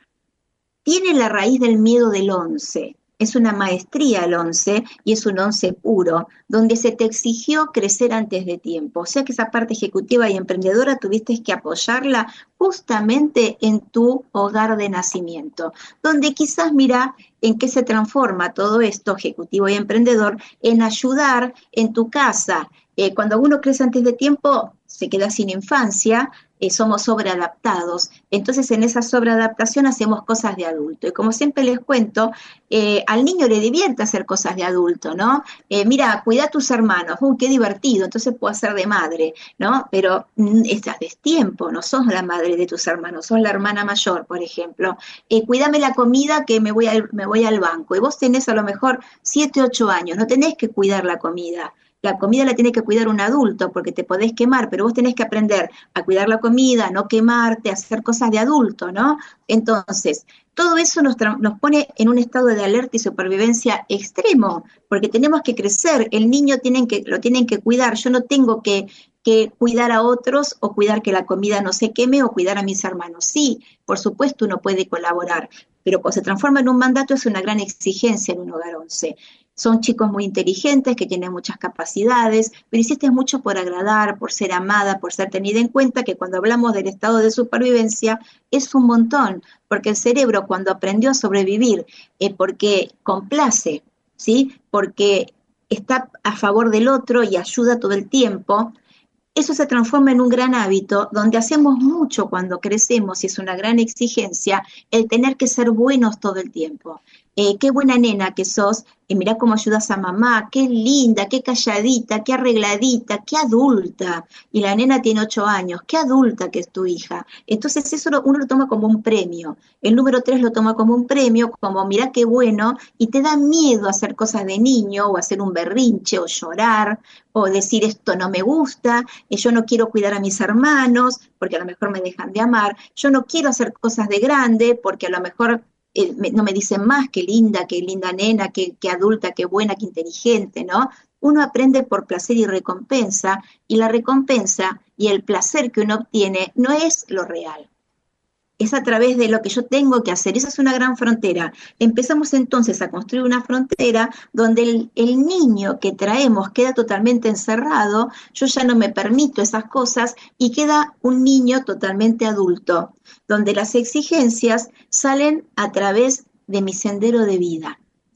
Tiene la raíz del miedo del once. Es una maestría el once y es un once puro, donde se te exigió crecer antes de tiempo. O sea que esa parte ejecutiva y emprendedora tuviste que apoyarla justamente en tu hogar de nacimiento, donde quizás mira en qué se transforma todo esto, ejecutivo y emprendedor, en ayudar en tu casa. Eh, cuando uno crece antes de tiempo, se queda sin infancia, Eh, somos sobreadaptados. Entonces, en esa sobreadaptación hacemos cosas de adulto. Y como siempre les cuento, eh, al niño le divierte hacer cosas de adulto, ¿no? Eh, mira, cuida a tus hermanos, ¡uh, qué divertido! Entonces puedo hacer de madre, ¿no? Pero mm, estás destiempo, no sos la madre de tus hermanos, sos la hermana mayor, por ejemplo. Eh, cuídame la comida que me voy, al, me voy al banco. Y vos tenés a lo mejor siete, ocho años, no tenés que cuidar la comida. La comida la tiene que cuidar un adulto porque te podés quemar, pero vos tenés que aprender a cuidar la comida, a no quemarte, a hacer cosas de adulto, ¿no? Entonces, todo eso nos, nos pone en un estado de alerta y supervivencia extremo, porque tenemos que crecer, el niño tienen que, lo tienen que cuidar, yo no tengo que, que cuidar a otros o cuidar que la comida no se queme o cuidar a mis hermanos. Sí, por supuesto uno puede colaborar, pero cuando se transforma en un mandato es una gran exigencia en un hogar once. Son chicos muy inteligentes, que tienen muchas capacidades, pero hiciste mucho por agradar, por ser amada, por ser tenida en cuenta, que cuando hablamos del estado de supervivencia es un montón, porque el cerebro cuando aprendió a sobrevivir, eh, porque complace, ¿sí? Porque está a favor del otro y ayuda todo el tiempo, eso se transforma en un gran hábito donde hacemos mucho cuando crecemos y es una gran exigencia el tener que ser buenos todo el tiempo. Eh, qué buena nena que sos, eh, mirá cómo ayudas a mamá, qué linda, qué calladita, qué arregladita, qué adulta. Y la nena tiene ocho años, qué adulta que es tu hija. Entonces eso lo, uno lo toma como un premio. El número tres lo toma como un premio, como mirá qué bueno, y te da miedo hacer cosas de niño, o hacer un berrinche, o llorar, o decir esto no me gusta, eh, yo no quiero cuidar a mis hermanos, porque a lo mejor me dejan de amar, yo no quiero hacer cosas de grande, porque a lo mejor Eh, me, no me dicen más, qué linda, qué linda nena, qué, qué adulta, qué buena, qué inteligente, ¿no? Uno aprende por placer y recompensa, y la recompensa y el placer que uno obtiene no es lo real. Es a través de lo que yo tengo que hacer. Esa es una gran frontera. Empezamos entonces a construir una frontera donde el, el niño que traemos queda totalmente encerrado, yo ya no me permito esas cosas y queda un niño totalmente adulto, donde las exigencias salen a través de mi sendero de vida.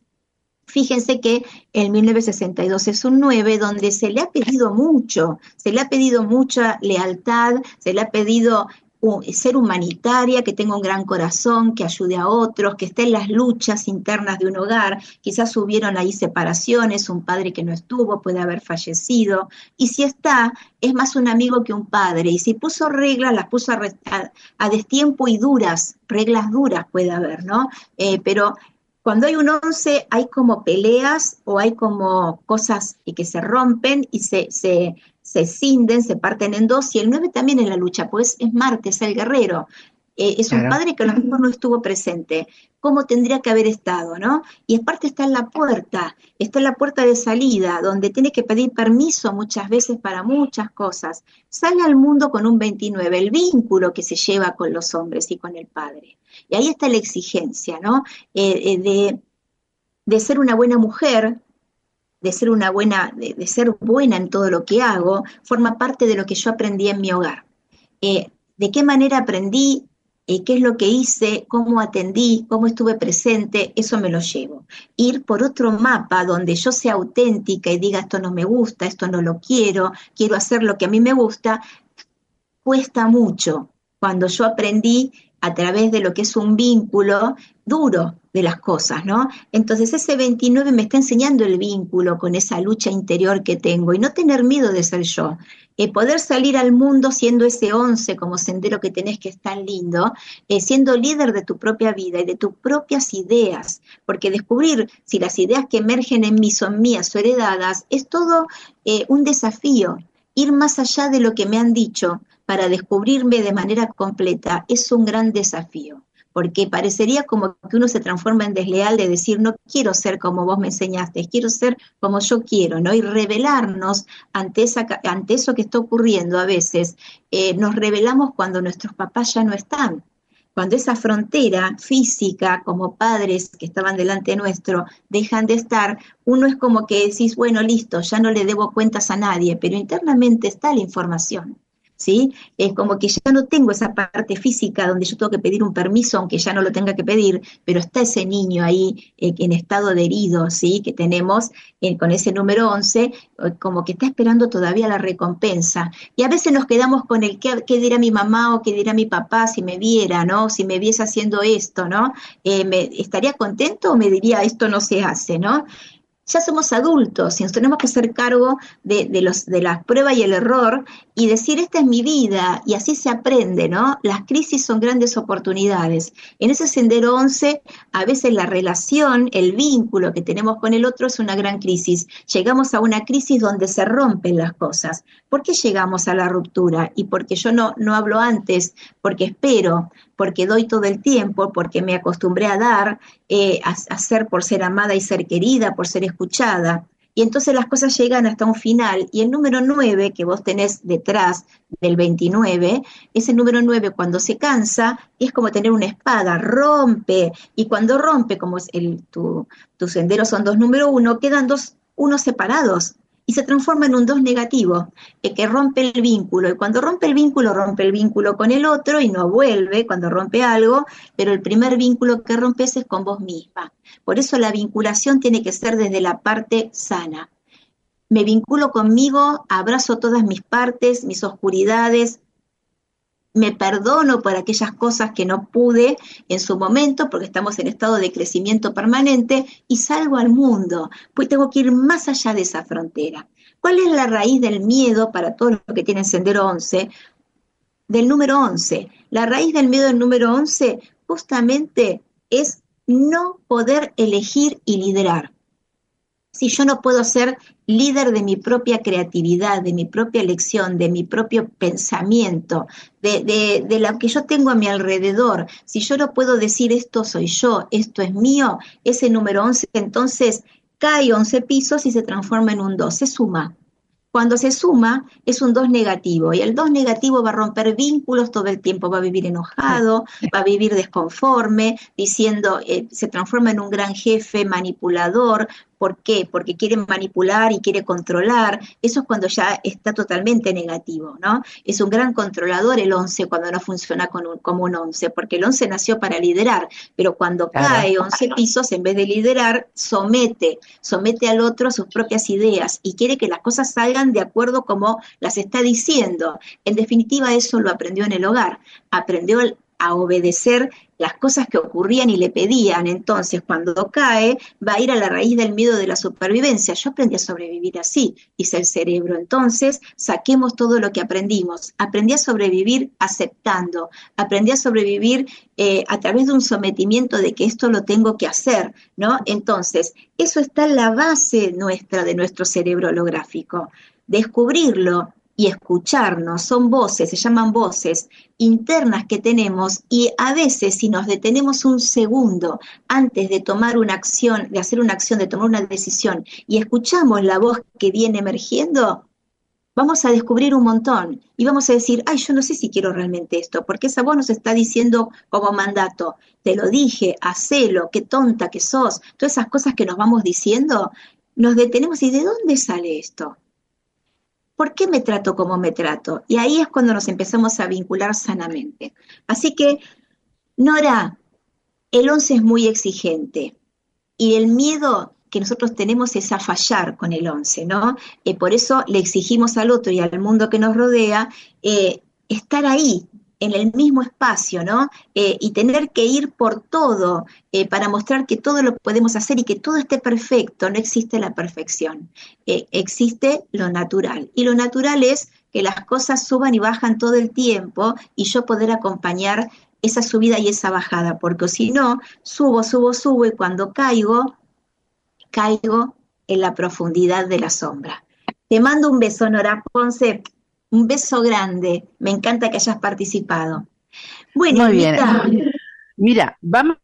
Fíjense que el mil novecientos sesenta y dos es un nueve donde se le ha pedido mucho, se le ha pedido mucha lealtad, se le ha pedido uh, ser humanitaria, que tenga un gran corazón, que ayude a otros, que esté en las luchas internas de un hogar. Quizás hubieron ahí separaciones, un padre que no estuvo, puede haber fallecido, y si está, es más un amigo que un padre, y si puso reglas, las puso a, a, a destiempo y duras, reglas duras puede haber, ¿no? Eh, pero cuando hay un once hay como peleas o hay como cosas que se rompen y se, se, se cinden, se parten en dos, y el nueve también en la lucha, pues es Marte, es el guerrero. Eh, es un Claro. padre que a lo mejor no estuvo presente, cómo tendría que haber estado, ¿no? Y aparte está en la puerta, está en la puerta de salida, donde tiene que pedir permiso muchas veces para muchas cosas. Sale al mundo con un veintinueve, el vínculo que se lleva con los hombres y con el padre. Y ahí está la exigencia, ¿no? Eh, eh, de, de ser una buena mujer, de ser una buena, de, de ser buena en todo lo que hago, forma parte de lo que yo aprendí en mi hogar. Eh, ¿De qué manera aprendí? Eh, ¿Qué es lo que hice? ¿Cómo atendí? ¿Cómo estuve presente? Eso me lo llevo. Ir por otro mapa donde yo sea auténtica y diga esto no me gusta, esto no lo quiero, quiero hacer lo que a mí me gusta, cuesta mucho. Cuando yo aprendí a través de lo que es un vínculo duro de las cosas, ¿no? Entonces ese veintinueve me está enseñando el vínculo con esa lucha interior que tengo y no tener miedo de ser yo. Eh, poder salir al mundo siendo ese once como sendero que tenés, que es tan lindo, eh, siendo líder de tu propia vida y de tus propias ideas, porque descubrir si las ideas que emergen en mí son mías o heredadas es todo eh, un desafío. Ir más allá de lo que me han dicho para descubrirme de manera completa es un gran desafío, porque parecería como que uno se transforma en desleal de decir no quiero ser como vos me enseñaste, quiero ser como yo quiero, ¿no? Y rebelarnos ante, esa, ante eso que está ocurriendo a veces. Eh, nos rebelamos cuando nuestros papás ya no están. Cuando esa frontera física, como padres que estaban delante nuestro, dejan de estar, uno es como que decís, bueno, listo, ya no le debo cuentas a nadie, pero internamente está la información, ¿sí? Es como que ya no tengo esa parte física donde yo tengo que pedir un permiso, aunque ya no lo tenga que pedir, pero está ese niño ahí eh, en estado de herido, ¿sí? Que tenemos eh, con ese número once, eh, como que está esperando todavía la recompensa. Y a veces nos quedamos con el qué, qué dirá mi mamá o qué dirá mi papá si me viera, ¿no? Si me viese haciendo esto, ¿no? Eh, ¿me, ¿Estaría contento o me diría esto no se hace, ¿no? Ya somos adultos y nos tenemos que hacer cargo de, de, los, de la prueba y el error y decir, esta es mi vida, y así se aprende, ¿no? Las crisis son grandes oportunidades. En ese sendero once, a veces la relación, el vínculo que tenemos con el otro es una gran crisis. Llegamos a una crisis donde se rompen las cosas. ¿Por qué llegamos a la ruptura? Y porque yo no, no hablo antes, porque espero, porque doy todo el tiempo, porque me acostumbré a dar, eh, a, a ser por ser amada y ser querida, por ser escuchada. Y entonces las cosas llegan hasta un final, y el número nueve que vos tenés detrás del veintinueve, ese número nueve cuando se cansa es como tener una espada, rompe, y cuando rompe, como es el, tu, tu sendero son dos número uno, quedan dos unos separados, y se transforma en un dos negativo, eh, que rompe el vínculo, y cuando rompe el vínculo, rompe el vínculo con el otro, y no vuelve cuando rompe algo, pero el primer vínculo que rompes es con vos misma. Por eso la vinculación tiene que ser desde la parte sana. Me vinculo conmigo, abrazo todas mis partes, mis oscuridades, me perdono por aquellas cosas que no pude en su momento, porque estamos en estado de crecimiento permanente, y salgo al mundo, pues tengo que ir más allá de esa frontera. ¿Cuál es la raíz del miedo para todos los que tienen sendero once? Del número once. La raíz del miedo del número once justamente es no poder elegir y liderar. Si yo no puedo ser líder de mi propia creatividad, de mi propia elección, de mi propio pensamiento, de, de, de lo que yo tengo a mi alrededor, si yo no puedo decir esto soy yo, esto es mío, ese número once entonces cae once pisos y se transforma en un dos, se suma. Cuando se suma, es un dos negativo, y el dos negativo va a romper vínculos todo el tiempo, va a vivir enojado, va a vivir desconforme, diciendo, eh, se transforma en un gran jefe manipulador, ¿Por qué? Porque quiere manipular y quiere controlar. Eso es cuando ya está totalmente negativo, ¿no? Es un gran controlador el once cuando no funciona con un, como un once, porque el once nació para liderar, pero cuando Claro. cae once pisos, en vez de liderar, somete, somete al otro a sus propias ideas y quiere que las cosas salgan de acuerdo como las está diciendo. En definitiva, eso lo aprendió en el hogar, aprendió a obedecer las cosas que ocurrían y le pedían. Entonces, cuando cae, va a ir a la raíz del miedo de la supervivencia. Yo aprendí a sobrevivir así, dice el cerebro. Entonces, saquemos todo lo que aprendimos. Aprendí a sobrevivir aceptando, aprendí a sobrevivir eh, a través de un sometimiento de que esto lo tengo que hacer, ¿no? Entonces, eso está en la base nuestra de nuestro cerebro holográfico. Descubrirlo y escucharnos, son voces, se llaman voces internas que tenemos, y a veces si nos detenemos un segundo antes de tomar una acción, de hacer una acción, de tomar una decisión, y escuchamos la voz que viene emergiendo, vamos a descubrir un montón y vamos a decir, ay, yo no sé si quiero realmente esto, porque esa voz nos está diciendo como mandato, te lo dije, hacelo, qué tonta que sos, todas esas cosas que nos vamos diciendo, nos detenemos y ¿de dónde sale esto? ¿Por qué me trato como me trato? Y ahí es cuando nos empezamos a vincular sanamente. Así que, Nora, el once es muy exigente y el miedo que nosotros tenemos es a fallar con el once, ¿no? Eh, por eso le exigimos al otro y al mundo que nos rodea eh, estar ahí, en el mismo espacio, ¿no? Eh, y tener que ir por todo eh, para mostrar que todo lo podemos hacer y que todo esté perfecto. No existe la perfección, eh, existe lo natural. Y lo natural es que las cosas suban y bajan todo el tiempo y yo poder acompañar esa subida y esa bajada, porque si no, subo, subo, subo y cuando caigo, caigo en la profundidad de la sombra. Te mando un beso, Nora Ponce. Un beso grande, me encanta que hayas participado. Bueno, Muy bien. Irmita, Mira, vamos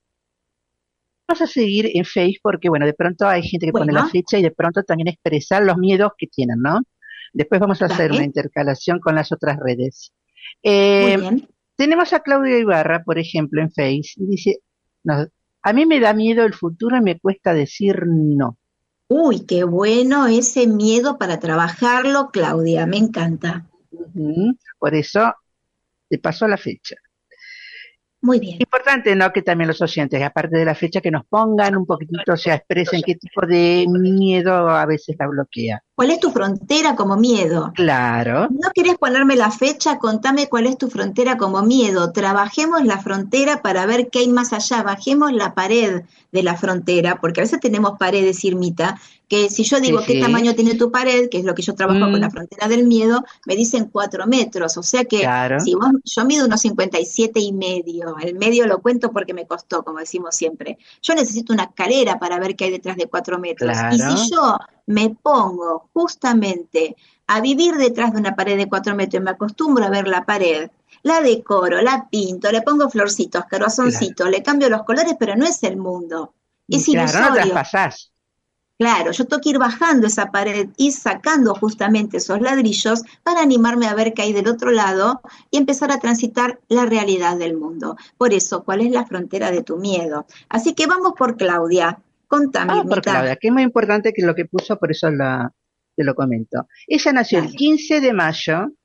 a seguir en Facebook porque, bueno, de pronto hay gente que pone la bueno, fecha y de pronto también expresar los miedos que tienen, ¿no? Después vamos a hacer una dale, intercalación con las otras redes. muy Eh, bien. tenemos a Claudia Ibarra, por ejemplo, en Facebook, y dice, no, a mí me da miedo el futuro y me cuesta decir no. Uy, qué bueno ese miedo para trabajarlo, Claudia, me encanta. Ujú. Por eso te paso la fecha. Muy bien. Importante, ¿no? Que también los oyentes, aparte de la fecha, que nos pongan un poquitito, o sea, expresen qué tipo de miedo a veces la bloquea. ¿Cuál es tu frontera como miedo? Claro, ¿No querés ponerme la fecha? Contame cuál es tu frontera como miedo. Trabajemos la frontera para ver qué hay más allá. Bajemos la pared de la frontera, porque a veces tenemos paredes, Irmita, que si yo digo sí, qué sí. tamaño tiene tu pared, que es lo que yo trabajo con la Mm, frontera del miedo, me dicen cuatro metros. O sea que claro, si vos, yo mido unos cincuenta y siete y medio. El medio lo cuento porque me costó, como decimos siempre. Yo necesito una escalera para ver qué hay detrás de cuatro metros. Y claro, si yo me pongo justamente a vivir detrás de una pared de cuatro metros y me acostumbro a ver la pared, la decoro, la pinto, le pongo florcitos, claro. corazoncitos, le cambio los colores, pero no es el mundo, Y es claro, no ilusorio. traspasás. Claro, yo tengo que ir bajando esa pared y sacando justamente esos ladrillos para animarme a ver qué hay del otro lado y empezar a transitar la realidad del mundo. Por eso, ¿cuál es la frontera de tu miedo? Así que vamos por Claudia. Contame, Vamos por Irmita. Claudia, que es muy importante que lo que puso, por eso la, te lo comento. Ella nació el Dale. quince de mayo de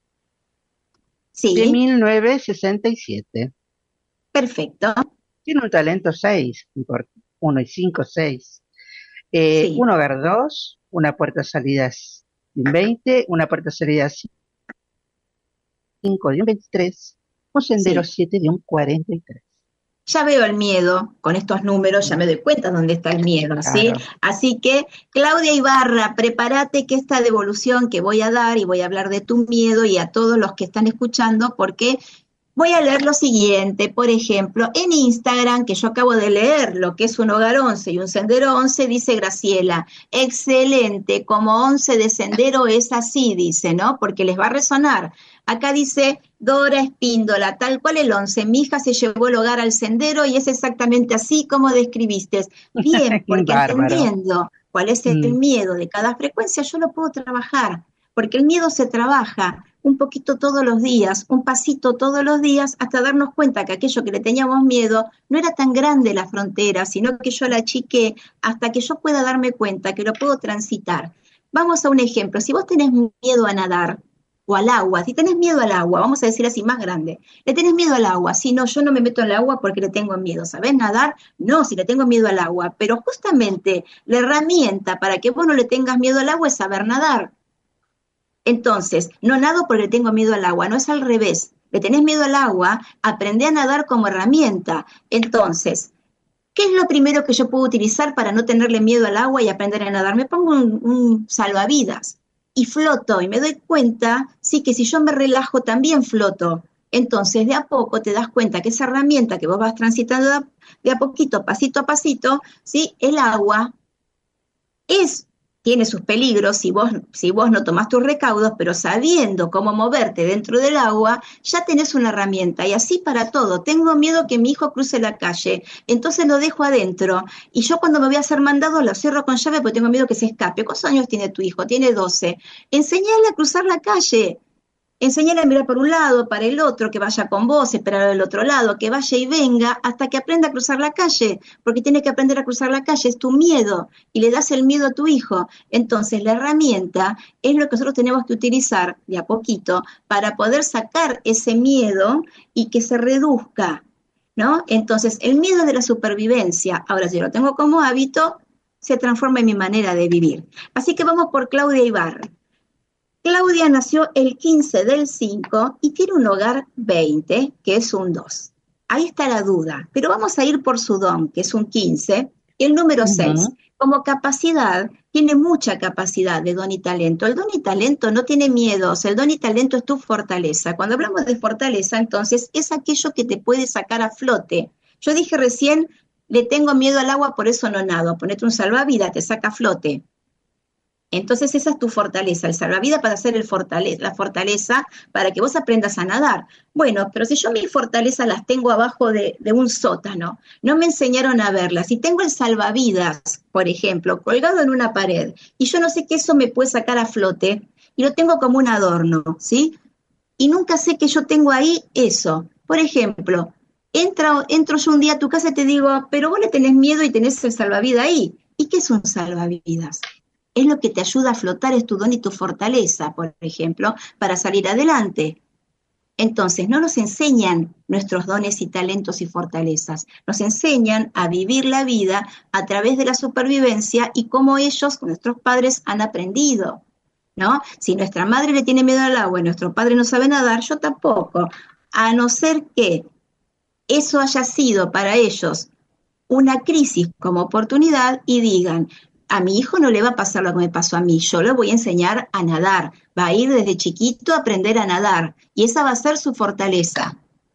Sí, mil novecientos sesenta y siete. perfecto. Tiene un talento seis, uno y cinco, seis. Eh, Sí, un hogar dos, una puerta salida de un veinte, una puerta salida cinco de un veintitrés, un sendero sí. siete de un cuarenta y tres. Ya veo el miedo, con estos números ya me doy cuenta dónde está el miedo, ¿sí? Claro. Así que, Claudia Ibarra, prepárate que esta devolución que voy a dar y voy a hablar de tu miedo y a todos los que están escuchando, porque voy a leer lo siguiente, por ejemplo, en Instagram, que yo acabo de leer lo que es un hogar once y un sendero once, dice Graciela, excelente, como once de sendero es así, dice, ¿no? Porque les va a resonar. Acá dice Dora Espíndola, tal cual el once, mi hija se llevó el hogar al sendero y es exactamente así como describiste. Bien, porque Bárbaro. entendiendo cuál es el Mm, miedo de cada frecuencia, yo lo puedo trabajar, porque el miedo se trabaja, un poquito todos los días, un pasito todos los días, hasta darnos cuenta que aquello que le teníamos miedo no era tan grande la frontera, sino que yo la achiqué hasta que yo pueda darme cuenta que lo puedo transitar. Vamos a un ejemplo, si vos tenés miedo a nadar, o al agua, si tenés miedo al agua, vamos a decir así más grande, le tenés miedo al agua, si no, yo no me meto en el agua porque le tengo miedo, ¿sabés nadar? No, si le tengo miedo al agua, pero justamente la herramienta para que vos no le tengas miedo al agua es saber nadar. Entonces, no nado porque le tengo miedo al agua, no es al revés, le tenés miedo al agua, aprendé a nadar como herramienta. Entonces, ¿qué es lo primero que yo puedo utilizar para no tenerle miedo al agua y aprender a nadar? Me pongo un, un salvavidas y floto, y me doy cuenta, sí, que si yo me relajo también floto. Entonces, de a poco te das cuenta que esa herramienta que vos vas transitando de a, de a poquito, pasito a pasito, ¿sí? El agua es, tiene sus peligros si vos, si vos no tomás tus recaudos, pero sabiendo cómo moverte dentro del agua, ya tenés una herramienta, y así para todo. Tengo miedo que mi hijo cruce la calle, entonces lo dejo adentro, y yo cuando me voy a hacer mandado lo cierro con llave porque tengo miedo que se escape. ¿Cuántos años tiene tu hijo? Tiene doce. Enseñale a cruzar la calle. Enseñale a mirar por un lado, para el otro, que vaya con vos, esperar del otro lado, que vaya y venga hasta que aprenda a cruzar la calle, porque tiene que aprender a cruzar la calle, es tu miedo, y le das el miedo a tu hijo. Entonces la herramienta es lo que nosotros tenemos que utilizar de a poquito para poder sacar ese miedo y que se reduzca, ¿no? Entonces el miedo de la supervivencia, ahora si lo tengo como hábito, se transforma en mi manera de vivir. Así que vamos por Claudia Ibarra. Claudia nació el quince del cinco y tiene un hogar veinte, que es un dos. Ahí está la duda, pero vamos a ir por su don, que es un quince, y el número uh-huh. seis. Como capacidad, tiene mucha capacidad de don y talento. El don y talento no tiene miedos, el don y talento es tu fortaleza. Cuando hablamos de fortaleza, entonces, es aquello que te puede sacar a flote. Yo dije recién, le tengo miedo al agua, por eso no nado. Ponete un salvavidas, te saca a flote. Entonces esa es tu fortaleza, el salvavidas para hacer el fortaleza, la fortaleza para que vos aprendas a nadar. Bueno, pero si yo mis fortalezas las tengo abajo de, de un sótano, no me enseñaron a verlas. Si tengo el salvavidas, por ejemplo, colgado en una pared, y yo no sé que eso me puede sacar a flote, y lo tengo como un adorno, ¿sí? Y nunca sé que yo tengo ahí eso. Por ejemplo, entro, entro yo un día a tu casa y te digo, pero vos le tenés miedo y tenés el salvavidas ahí. ¿Y qué es un salvavidas? Es lo que te ayuda a flotar, es tu don y tu fortaleza, por ejemplo, para salir adelante. Entonces, no nos enseñan nuestros dones y talentos y fortalezas, nos enseñan a vivir la vida a través de la supervivencia y cómo ellos, nuestros padres, han aprendido, ¿no? Si nuestra madre le tiene miedo al agua y nuestro padre no sabe nadar, yo tampoco, a no ser que eso haya sido para ellos una crisis como oportunidad y digan, a mi hijo no le va a pasar lo que me pasó a mí, yo le voy a enseñar a nadar, va a ir desde chiquito a aprender a nadar, y esa va a ser su fortaleza.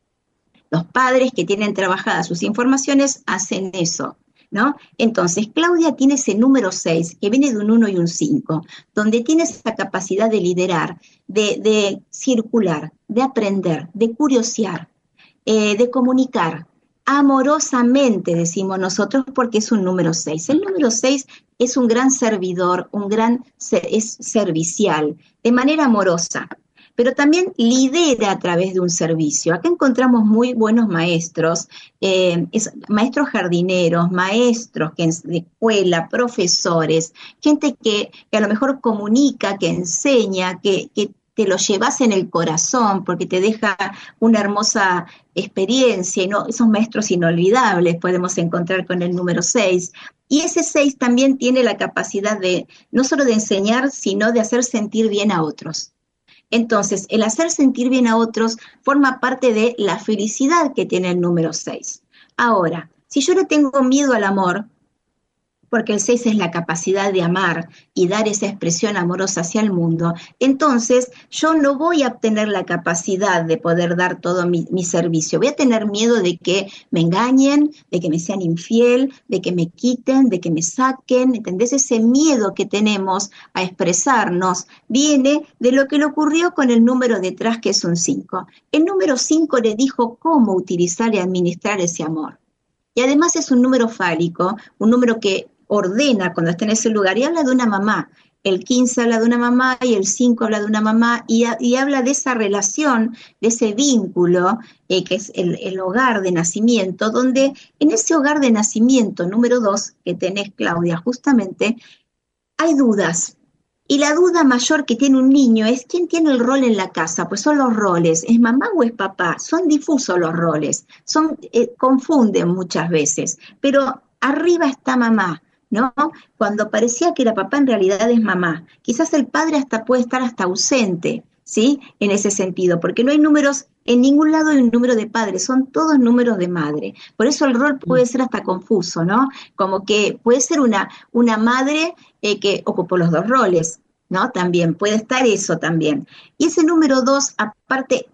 Los padres que tienen trabajadas sus informaciones hacen eso, ¿no? Entonces, Claudia tiene ese número seis, que viene de un uno y un cinco, donde tiene esa capacidad de liderar, de, de circular, de aprender, de curiosear, eh, de comunicar, amorosamente, decimos nosotros, porque es un número seis. El número seis es un gran servidor, un gran es servicial, de manera amorosa, pero también lidera a través de un servicio. Acá encontramos muy buenos maestros, eh, es, maestros jardineros, maestros que, de escuela, profesores, gente que, que a lo mejor comunica, que enseña, que, que te lo llevas en el corazón porque te deja una hermosa experiencia, y no, esos maestros inolvidables podemos encontrar con el número seis. Y ese seis también tiene la capacidad de, no solo de enseñar, sino de hacer sentir bien a otros. Entonces, el hacer sentir bien a otros forma parte de la felicidad que tiene el número seis. Ahora, si yo le tengo miedo al amor, porque el seis es la capacidad de amar y dar esa expresión amorosa hacia el mundo, entonces yo no voy a tener la capacidad de poder dar todo mi, mi servicio. Voy a tener miedo de que me engañen, de que me sean infiel, de que me quiten, de que me saquen. ¿Entendés? Ese miedo que tenemos a expresarnos viene de lo que le ocurrió con el número detrás, que es un cinco. El número cinco le dijo cómo utilizar y administrar ese amor. Y además es un número fálico, un número que ordena cuando está en ese lugar, y habla de una mamá. el quince habla de una mamá y el cinco habla de una mamá, y, y habla de esa relación, de ese vínculo, eh, que es el, el hogar de nacimiento, donde en ese hogar de nacimiento número dos que tenés, Claudia, justamente, hay dudas. Y la duda mayor que tiene un niño es ¿quién tiene el rol en la casa? Pues son los roles, ¿es mamá o es papá? Son difusos los roles, son, eh, confunden muchas veces, pero arriba está mamá, ¿no? Cuando parecía que era papá, en realidad es mamá. Quizás el padre hasta puede estar hasta ausente, ¿sí? En ese sentido, porque no hay números, en ningún lado hay un número de padre, son todos números de madre. Por eso el rol puede ser hasta confuso, ¿no? Como que puede ser una, una madre eh, que ocupó los dos roles, ¿no? También puede estar eso también. Y ese número dos, aparte,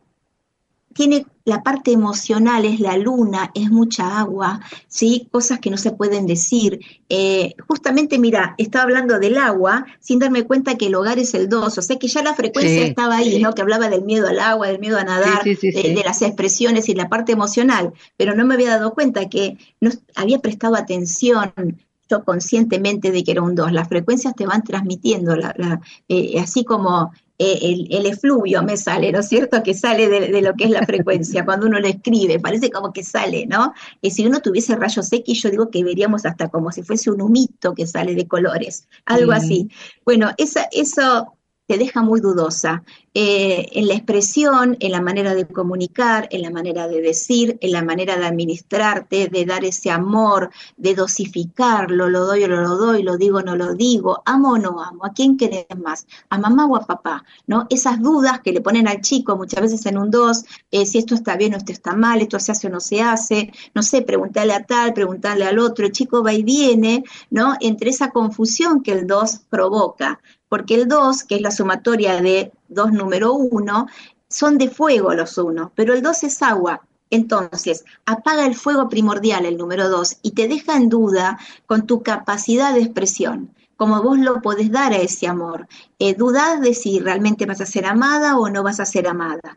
tiene la parte emocional, es la luna, es mucha agua, ¿sí? Cosas que no se pueden decir. Eh, justamente, mira, estaba hablando del agua sin darme cuenta que el hogar es el dos, o sea que ya la frecuencia Sí, estaba ahí, ¿no? Que hablaba del miedo al agua, del miedo a sí, nadar, sí, sí, de, sí. de las expresiones y la parte emocional, pero no me había dado cuenta que no había prestado atención yo conscientemente de que era un dos. Las frecuencias te van transmitiendo, la, la, eh, así como eh, el, el efluvio me sale, ¿no es cierto? Que sale de, de lo que es la frecuencia, cuando uno lo escribe, parece como que sale, ¿no? Y si uno tuviese rayos X, yo digo que veríamos hasta como si fuese un humito que sale de colores, algo así. Mm, Bueno, esa, eso te deja muy dudosa, eh, en la expresión, en la manera de comunicar, en la manera de decir, en la manera de administrarte, de dar ese amor, de dosificarlo, lo doy o no lo doy, lo digo o no lo digo, amo o no amo, ¿a quién querés más? ¿A mamá o a papá? ¿No? Esas dudas que le ponen al chico muchas veces en un dos, eh, si esto está bien o esto está mal, esto se hace o no se hace, no sé, preguntarle a tal, preguntarle al otro, el chico va y viene, ¿no? Entre esa confusión que el dos provoca, porque el dos, que es la sumatoria de dos número uno, son de fuego los uno, pero el dos es agua. Entonces, apaga el fuego primordial, el número dos, y te deja en duda con tu capacidad de expresión, como vos lo podés dar a ese amor. Eh, dudás de si realmente vas a ser amada o no vas a ser amada.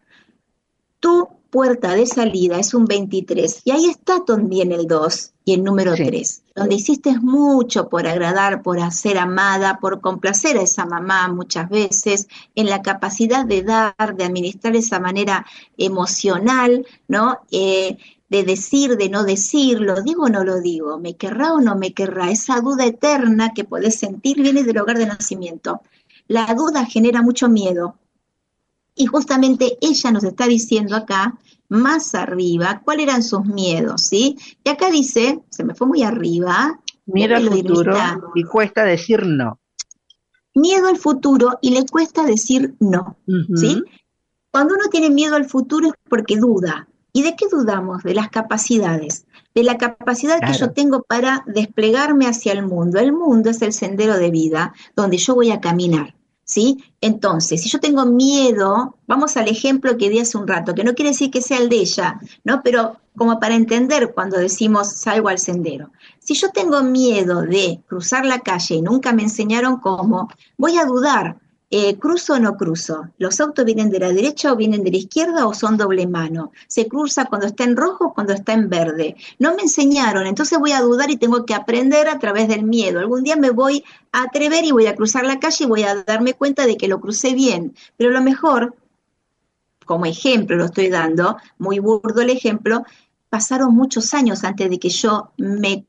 Tu puerta de salida es un veintitrés, y ahí está también el dos y el número sí. tres, donde hiciste mucho por agradar, por ser amada, por complacer a esa mamá muchas veces, en la capacidad de dar, de administrar esa manera emocional, ¿no? Eh, de decir, de no decir, lo digo o no lo digo, me querrá o no me querrá, esa duda eterna que podés sentir viene del hogar de nacimiento. La duda genera mucho miedo. Y justamente ella nos está diciendo acá, más arriba, cuáles eran sus miedos, ¿sí? Y acá dice, se me fue muy arriba, Mira al démelo, futuro Irmita, y cuesta decir no. miedo al futuro y le cuesta decir no, ¿sí? Ujú, Cuando uno tiene miedo al futuro es porque duda. ¿Y de qué dudamos? De las capacidades, de la capacidad que yo claro. tengo para desplegarme hacia el mundo. El mundo es el sendero de vida donde yo voy a caminar, ¿sí? Entonces, si yo tengo miedo, vamos al ejemplo que di hace un rato, que no quiere decir que sea el de ella, ¿no? Pero como para entender cuando decimos salgo al sendero. Si yo tengo miedo de cruzar la calle y nunca me enseñaron cómo, voy a dudar. Eh, ¿Cruzo o no cruzo? ¿Los autos vienen de la derecha o vienen de la izquierda o son doble mano? ¿Se cruza cuando está en rojo o cuando está en verde? No me enseñaron, entonces voy a dudar y tengo que aprender a través del miedo. Algún día me voy a atrever y voy a cruzar la calle y voy a darme cuenta de que lo crucé bien. Pero a lo mejor, como ejemplo lo estoy dando, muy burdo el ejemplo, pasaron muchos años antes de que yo me,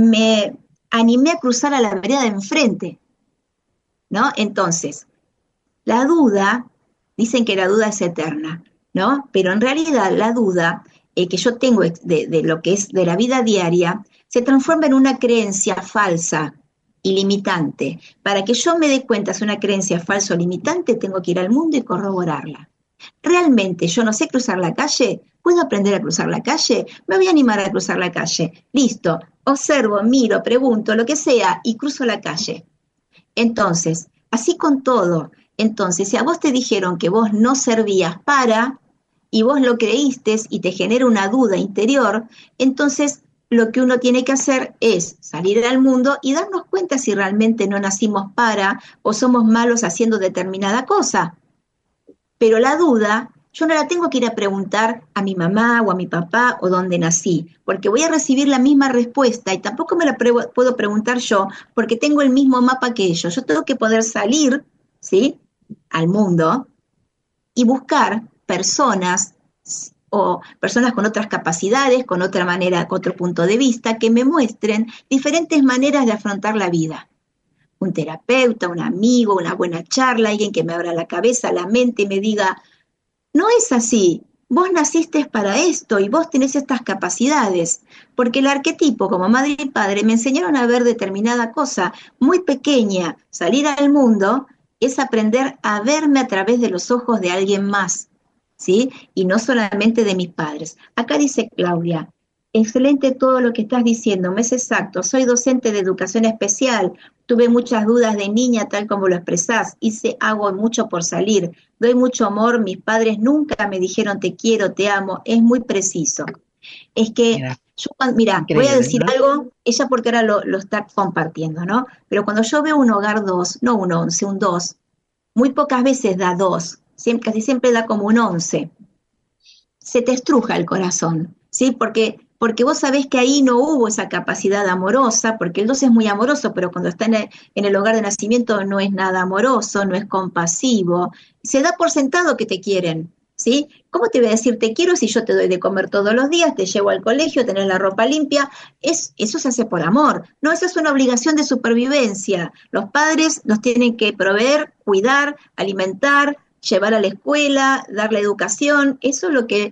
me animé a cruzar a la vereda de enfrente, ¿no? Entonces, la duda, dicen que la duda es eterna, ¿no? Pero en realidad la duda eh, que yo tengo de, de lo que es de la vida diaria se transforma en una creencia falsa y limitante. Para que yo me dé cuenta si es una creencia falsa o limitante, tengo que ir al mundo y corroborarla. ¿Realmente yo no sé cruzar la calle? ¿Puedo aprender a cruzar la calle? Me voy a animar a cruzar la calle. Listo, observo, miro, pregunto, lo que sea, y cruzo la calle. Entonces, así con todo. Entonces, si a vos te dijeron que vos no servías para, y vos lo creíste y te genera una duda interior, entonces lo que uno tiene que hacer es salir al mundo y darnos cuenta si realmente no nacimos para o somos malos haciendo determinada cosa. Pero la duda yo no la tengo que ir a preguntar a mi mamá o a mi papá o dónde nací, porque voy a recibir la misma respuesta y tampoco me la pre- puedo preguntar yo, porque tengo el mismo mapa que ellos. Yo tengo que poder salir, ¿sí?, al mundo y buscar personas o personas con otras capacidades, con otra manera, con otro punto de vista, que me muestren diferentes maneras de afrontar la vida. Un terapeuta, un amigo, una buena charla, alguien que me abra la cabeza, la mente y me diga, no es así, vos naciste para esto y vos tenés estas capacidades, porque el arquetipo como madre y padre me enseñaron a ver determinada cosa muy pequeña. Salir al mundo es aprender a verme a través de los ojos de alguien más, ¿sí? Y no solamente de mis padres. Acá dice Claudia, excelente todo lo que estás diciendo, me es exacto, soy docente de educación especial, tuve muchas dudas de niña tal como lo expresás, hice, hago mucho por salir, doy mucho amor, mis padres nunca me dijeron te quiero, te amo, es muy preciso. Es que, Mira, yo, mira, voy a increíble, decir ¿no? algo, ella porque ahora lo, lo está compartiendo, ¿no? Pero cuando yo veo un hogar dos, no un once, un dos, muy pocas veces da dos, siempre, casi siempre da como un once. Se te estruja el corazón, ¿sí? Porque, porque vos sabés que ahí no hubo esa capacidad amorosa, porque el dos es muy amoroso, pero cuando está en el, en el hogar de nacimiento no es nada amoroso, no es compasivo, se da por sentado que te quieren, ¿sí? ¿Cómo te voy a decir te quiero si yo te doy de comer todos los días, te llevo al colegio, tenés la ropa limpia? Es, eso se hace por amor, no, eso es una obligación de supervivencia. Los padres nos tienen que proveer, cuidar, alimentar, llevar a la escuela, darle educación, eso es lo que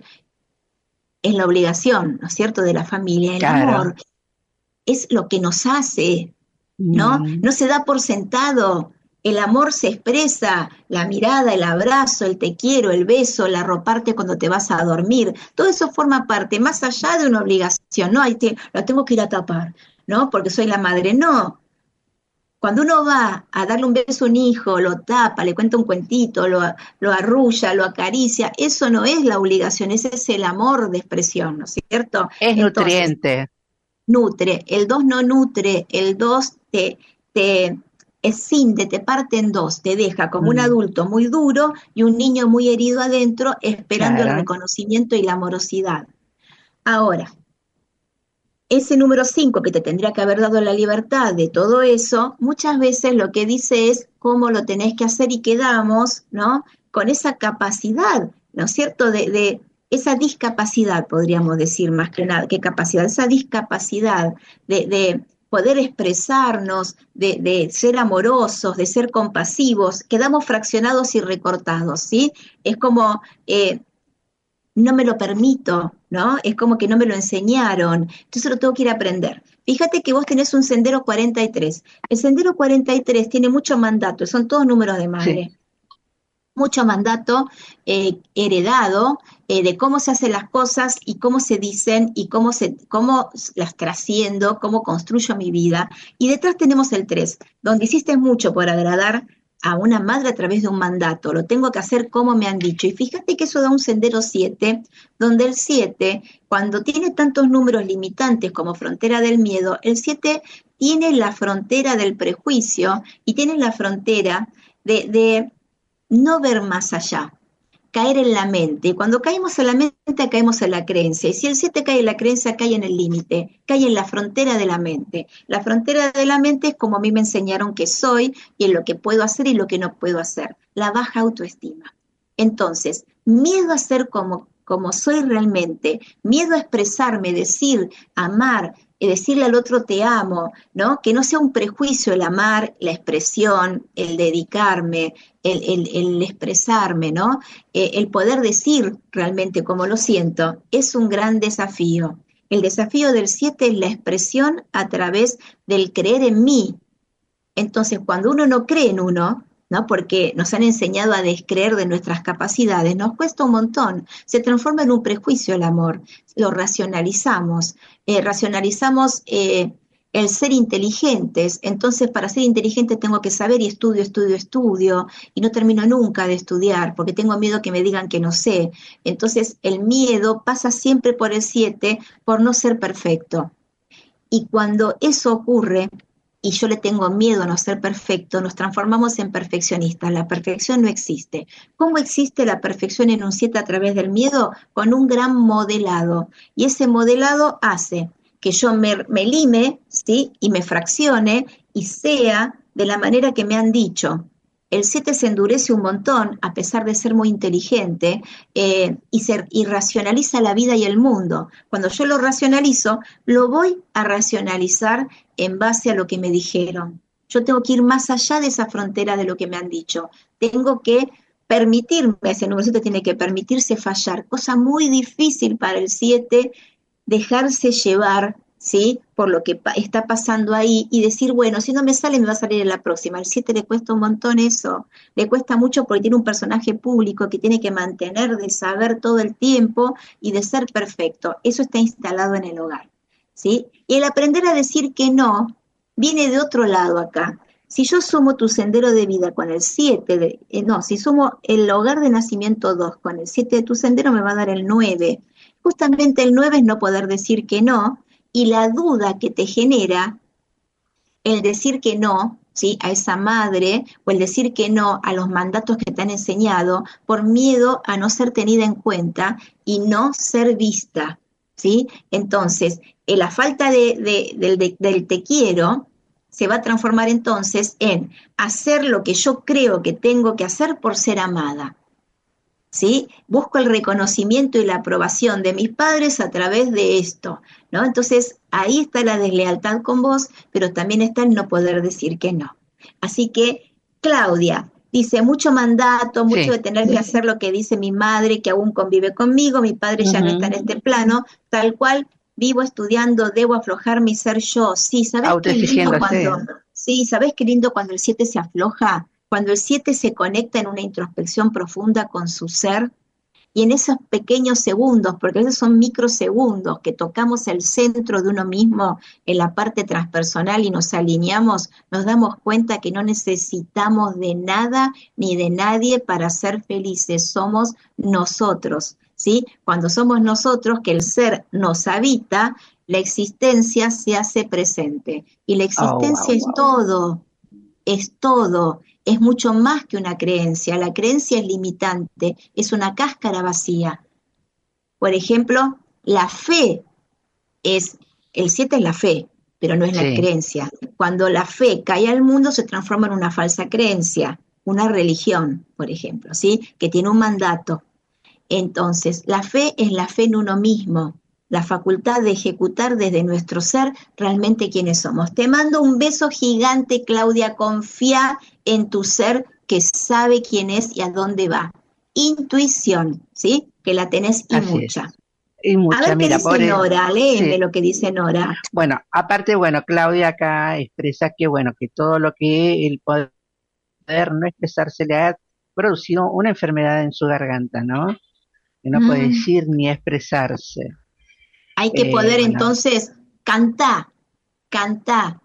es la obligación, ¿no es cierto?, de la familia. El Claro. amor es lo que nos hace, ¿no? Mm, No se da por sentado, el amor se expresa, la mirada, el abrazo, el te quiero, el beso, el arroparte cuando te vas a dormir, todo eso forma parte, más allá de una obligación, no, ahí te, lo tengo que ir a tapar, ¿no?, porque soy la madre, no. Cuando uno va a darle un beso a un hijo, lo tapa, le cuenta un cuentito, lo, lo arrulla, lo acaricia, eso no es la obligación, ese es el amor de expresión, ¿no es cierto? es Entonces, nutriente. nutre, el dos no nutre, el dos te, te escinde, te parte en dos, te deja como un Mm, adulto muy duro y un niño muy herido adentro esperando el claro. reconocimiento y la amorosidad. Ahora, ese número cinco que te tendría que haber dado la libertad de todo eso, muchas veces lo que dice es cómo lo tenés que hacer y quedamos, ¿no?, con esa capacidad, ¿no es cierto?, de, de esa discapacidad, podríamos decir más que nada, que capacidad, esa discapacidad de, de poder expresarnos, de, de ser amorosos, de ser compasivos, quedamos fraccionados y recortados, ¿sí? Es como... Eh, no me lo permito, ¿no? Es como que no me lo enseñaron, entonces lo tengo que ir a aprender. Fíjate que vos tenés un sendero cuarenta y tres. El sendero cuarenta y tres tiene mucho mandato, son todos números de Sí. madre. Mucho mandato eh, heredado eh, de cómo se hacen las cosas y cómo se dicen y cómo, se, cómo las trasciendo, cómo construyo mi vida. Y detrás tenemos el tres, donde hiciste mucho por agradar a una madre a través de un mandato, lo tengo que hacer como me han dicho. Y fíjate que eso da un sendero siete, donde el siete, cuando tiene tantos números limitantes como frontera del miedo, el siete tiene la frontera del prejuicio y tiene la frontera de... de no ver más allá, caer en la mente. Cuando caemos en la mente, caemos en la creencia. Y si el siete cae en la creencia, cae en el límite, cae en la frontera de la mente. La frontera de la mente es como a mí me enseñaron que soy y en lo que puedo hacer y lo que no puedo hacer. La baja autoestima. Entonces, miedo a ser como, como soy realmente, miedo a expresarme, decir, amar, y decirle al otro te amo, ¿no? Que no sea un prejuicio el amar, la expresión, el dedicarme, el, el, el expresarme, ¿no? Eh, el poder decir realmente como lo siento, es un gran desafío. El desafío del siete es la expresión a través del creer en mí. Entonces, cuando uno no cree en uno, ¿no?, porque nos han enseñado a descreer de nuestras capacidades, nos cuesta un montón, se transforma en un prejuicio el amor, lo racionalizamos, eh, racionalizamos eh, el ser inteligentes, entonces para ser inteligente tengo que saber y estudio, estudio, estudio, y no termino nunca de estudiar, porque tengo miedo que me digan que no sé, entonces el miedo pasa siempre por el siete, por no ser perfecto, y cuando eso ocurre, y yo le tengo miedo a no ser perfecto, nos transformamos en perfeccionistas. La perfección no existe. ¿Cómo existe la perfección en un siete a través del miedo? Con un gran modelado. Y ese modelado hace que yo me, me lime, ¿sí? Y me fraccione y sea de la manera que me han dicho. El siete se endurece un montón, a pesar de ser muy inteligente, eh, y, ser, y racionaliza la vida y el mundo. Cuando yo lo racionalizo, lo voy a racionalizar en base a lo que me dijeron. Yo tengo que ir más allá de esa frontera de lo que me han dicho. Tengo que permitirme, ese número siete tiene que permitirse fallar, cosa muy difícil para el siete, dejarse llevar, ¿sí? Por lo que pa- está pasando ahí y decir, bueno, si no me sale, me va a salir en la próxima. Al siete le cuesta un montón eso, le cuesta mucho porque tiene un personaje público que tiene que mantener de saber todo el tiempo y de ser perfecto. Eso está instalado en el hogar, ¿sí? Y el aprender a decir que no viene de otro lado acá. Si yo sumo tu sendero de vida con el siete, de, eh, no, si sumo el hogar de nacimiento dos con el siete de tu sendero, me va a dar el nueve. Justamente el nueve es no poder decir que no, y la duda que te genera el decir que no, ¿sí? A esa madre, o el decir que no a los mandatos que te han enseñado, por miedo a no ser tenida en cuenta y no ser vista, ¿sí? Entonces, eh, la falta de, de- del, de- del te quiero se va a transformar entonces en hacer lo que yo creo que tengo que hacer por ser amada. ¿Sí? Busco el reconocimiento y la aprobación de mis padres a través de esto, ¿no? Entonces, ahí está la deslealtad con vos, pero también está el no poder decir que no. Así que, Claudia, dice, mucho mandato, mucho de Sí. tener que hacer lo que dice mi madre, que aún convive conmigo, mi padre ya no está en Ujú. este plano, tal cual, vivo estudiando, debo aflojar mi ser yo. Sí, ¿sabés qué lindo Autoexigiéndose. cuando, sí, ¿sabés qué lindo cuando el siete se afloja? Cuando el siete se conecta en una introspección profunda con su ser, y en esos pequeños segundos, porque esos son microsegundos, que tocamos el centro de uno mismo en la parte transpersonal y nos alineamos, nos damos cuenta que no necesitamos de nada ni de nadie para ser felices, somos nosotros, ¿sí? Cuando somos nosotros, que el ser nos habita, la existencia se hace presente. Y la Oh, existencia wow. es todo, es todo, es mucho más que una creencia. La creencia es limitante, es una cáscara vacía. Por ejemplo, la fe es, el siete es la fe, pero no es la Sí. creencia. Cuando la fe cae al mundo se transforma en una falsa creencia, una religión, por ejemplo, ¿sí? Que tiene un mandato. Entonces, la fe es la fe en uno mismo, la facultad de ejecutar desde nuestro ser realmente quiénes somos. Te mando un beso gigante, Claudia, confía en tu ser que sabe quién es y a dónde va. Intuición, ¿sí? Que la tenés y Así mucha. es. Y A mucha, ver qué mira, dice pobre, Nora, léeme sí. lo que dice Nora. Bueno, aparte, bueno, Claudia acá expresa que, bueno, que todo lo que el poder no expresarse le ha producido una enfermedad en su garganta, ¿no? Que no puede Mm, decir ni expresarse. hay que Eh, poder bueno, entonces cantar, cantar,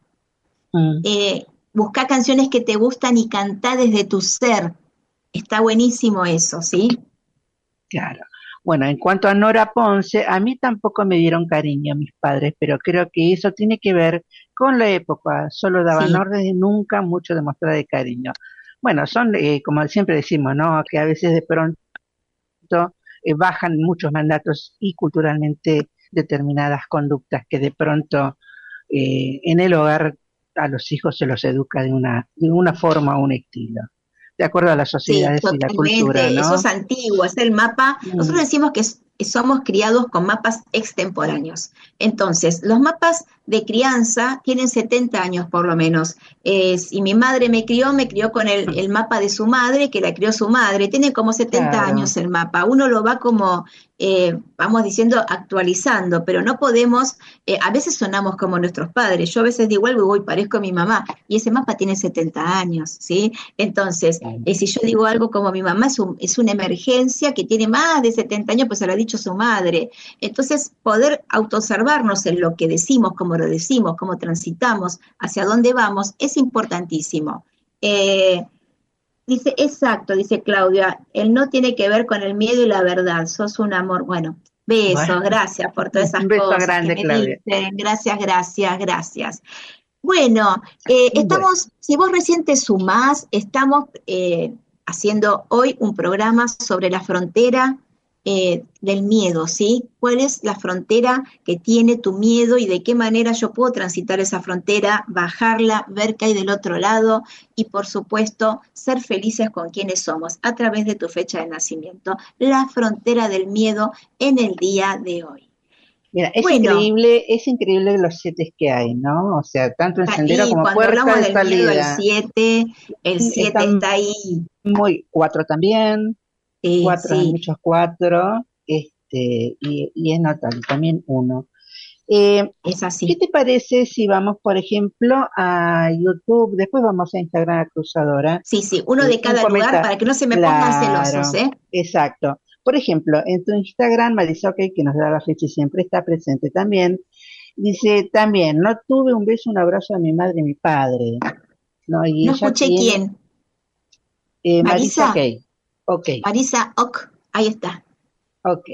mm, eh, buscar canciones que te gustan y cantar desde tu ser. Está buenísimo eso, ¿sí? claro. Bueno, en cuanto a Nora Ponce, a mí tampoco me dieron cariño mis padres, pero creo que eso tiene que ver con la época. Solo daban Sí, órdenes y nunca mucho demostrar de cariño. Bueno, son, eh, como siempre decimos, ¿no? Que a veces de pronto eh, bajan muchos mandatos y culturalmente determinadas conductas que de pronto eh, en el hogar a los hijos se los educa de una, de una forma o un estilo, de acuerdo a las sí, sociedades y la cultura, totalmente. Eso es ¿no? antiguo, es el mapa. Nosotros Mm, decimos que es- somos criados con mapas extemporáneos. Entonces, los mapas de crianza tienen setenta años por lo menos. Eh, si mi madre me crió, me crió con el, el mapa de su madre, que la crió su madre. Tiene como setenta claro, años el mapa. Uno lo va como, eh, vamos diciendo, actualizando, pero no podemos, eh, a veces sonamos como nuestros padres. Yo a veces digo algo y voy, parezco a mi mamá, y ese mapa tiene setenta años, ¿sí? Entonces, eh, si yo digo algo como mi mamá es, un, es una emergencia que tiene más de setenta años, pues se lo ha dicho su madre. Entonces, poder autoobservarnos en lo que decimos, cómo lo decimos, cómo transitamos, hacia dónde vamos, es importantísimo. Eh, dice, exacto, dice Claudia, el no tiene que ver con el miedo y la verdad, sos un amor. Bueno, bueno, besos, gracias por todas un esas beso cosas que grande, me Claudia. dicen, gracias, gracias, gracias. Bueno, eh, Bueno, estamos, si vos recién te sumás, estamos eh, haciendo hoy un programa sobre la frontera eh, del miedo, ¿sí? ¿Cuál es la frontera que tiene tu miedo y de qué manera yo puedo transitar esa frontera, bajarla, ver qué hay del otro lado y, por supuesto, ser felices con quienes somos a través de tu fecha de nacimiento? La frontera del miedo en el día de hoy. mira, es Bueno, increíble, es increíble los siete que hay, ¿no? O sea, tanto en sendero y como cuando puerta hablamos de del miedo al salida. siete, el Mm, siete Están está ahí. muy, cuatro también, Sí, cuatro, hay sí, muchos cuatro, este, y, y es notable, también uno. Eh, es ¿Qué así. te parece si vamos, por ejemplo, a YouTube? Después vamos a Instagram a Cruzadora. Sí, sí, uno Eh, de un cada lugar comentario. para que no se me pongan celosos, Claro, ¿eh? exacto. Por ejemplo, en tu Instagram, Marisa OK, que nos da la fecha y siempre está presente también, dice también, no tuve un beso, un abrazo de mi madre y mi padre, ¿no? Y No ella escuché tiene, quién. eh, Marisa OK, Marisa, OK, Marisa Ock, ahí está, OK.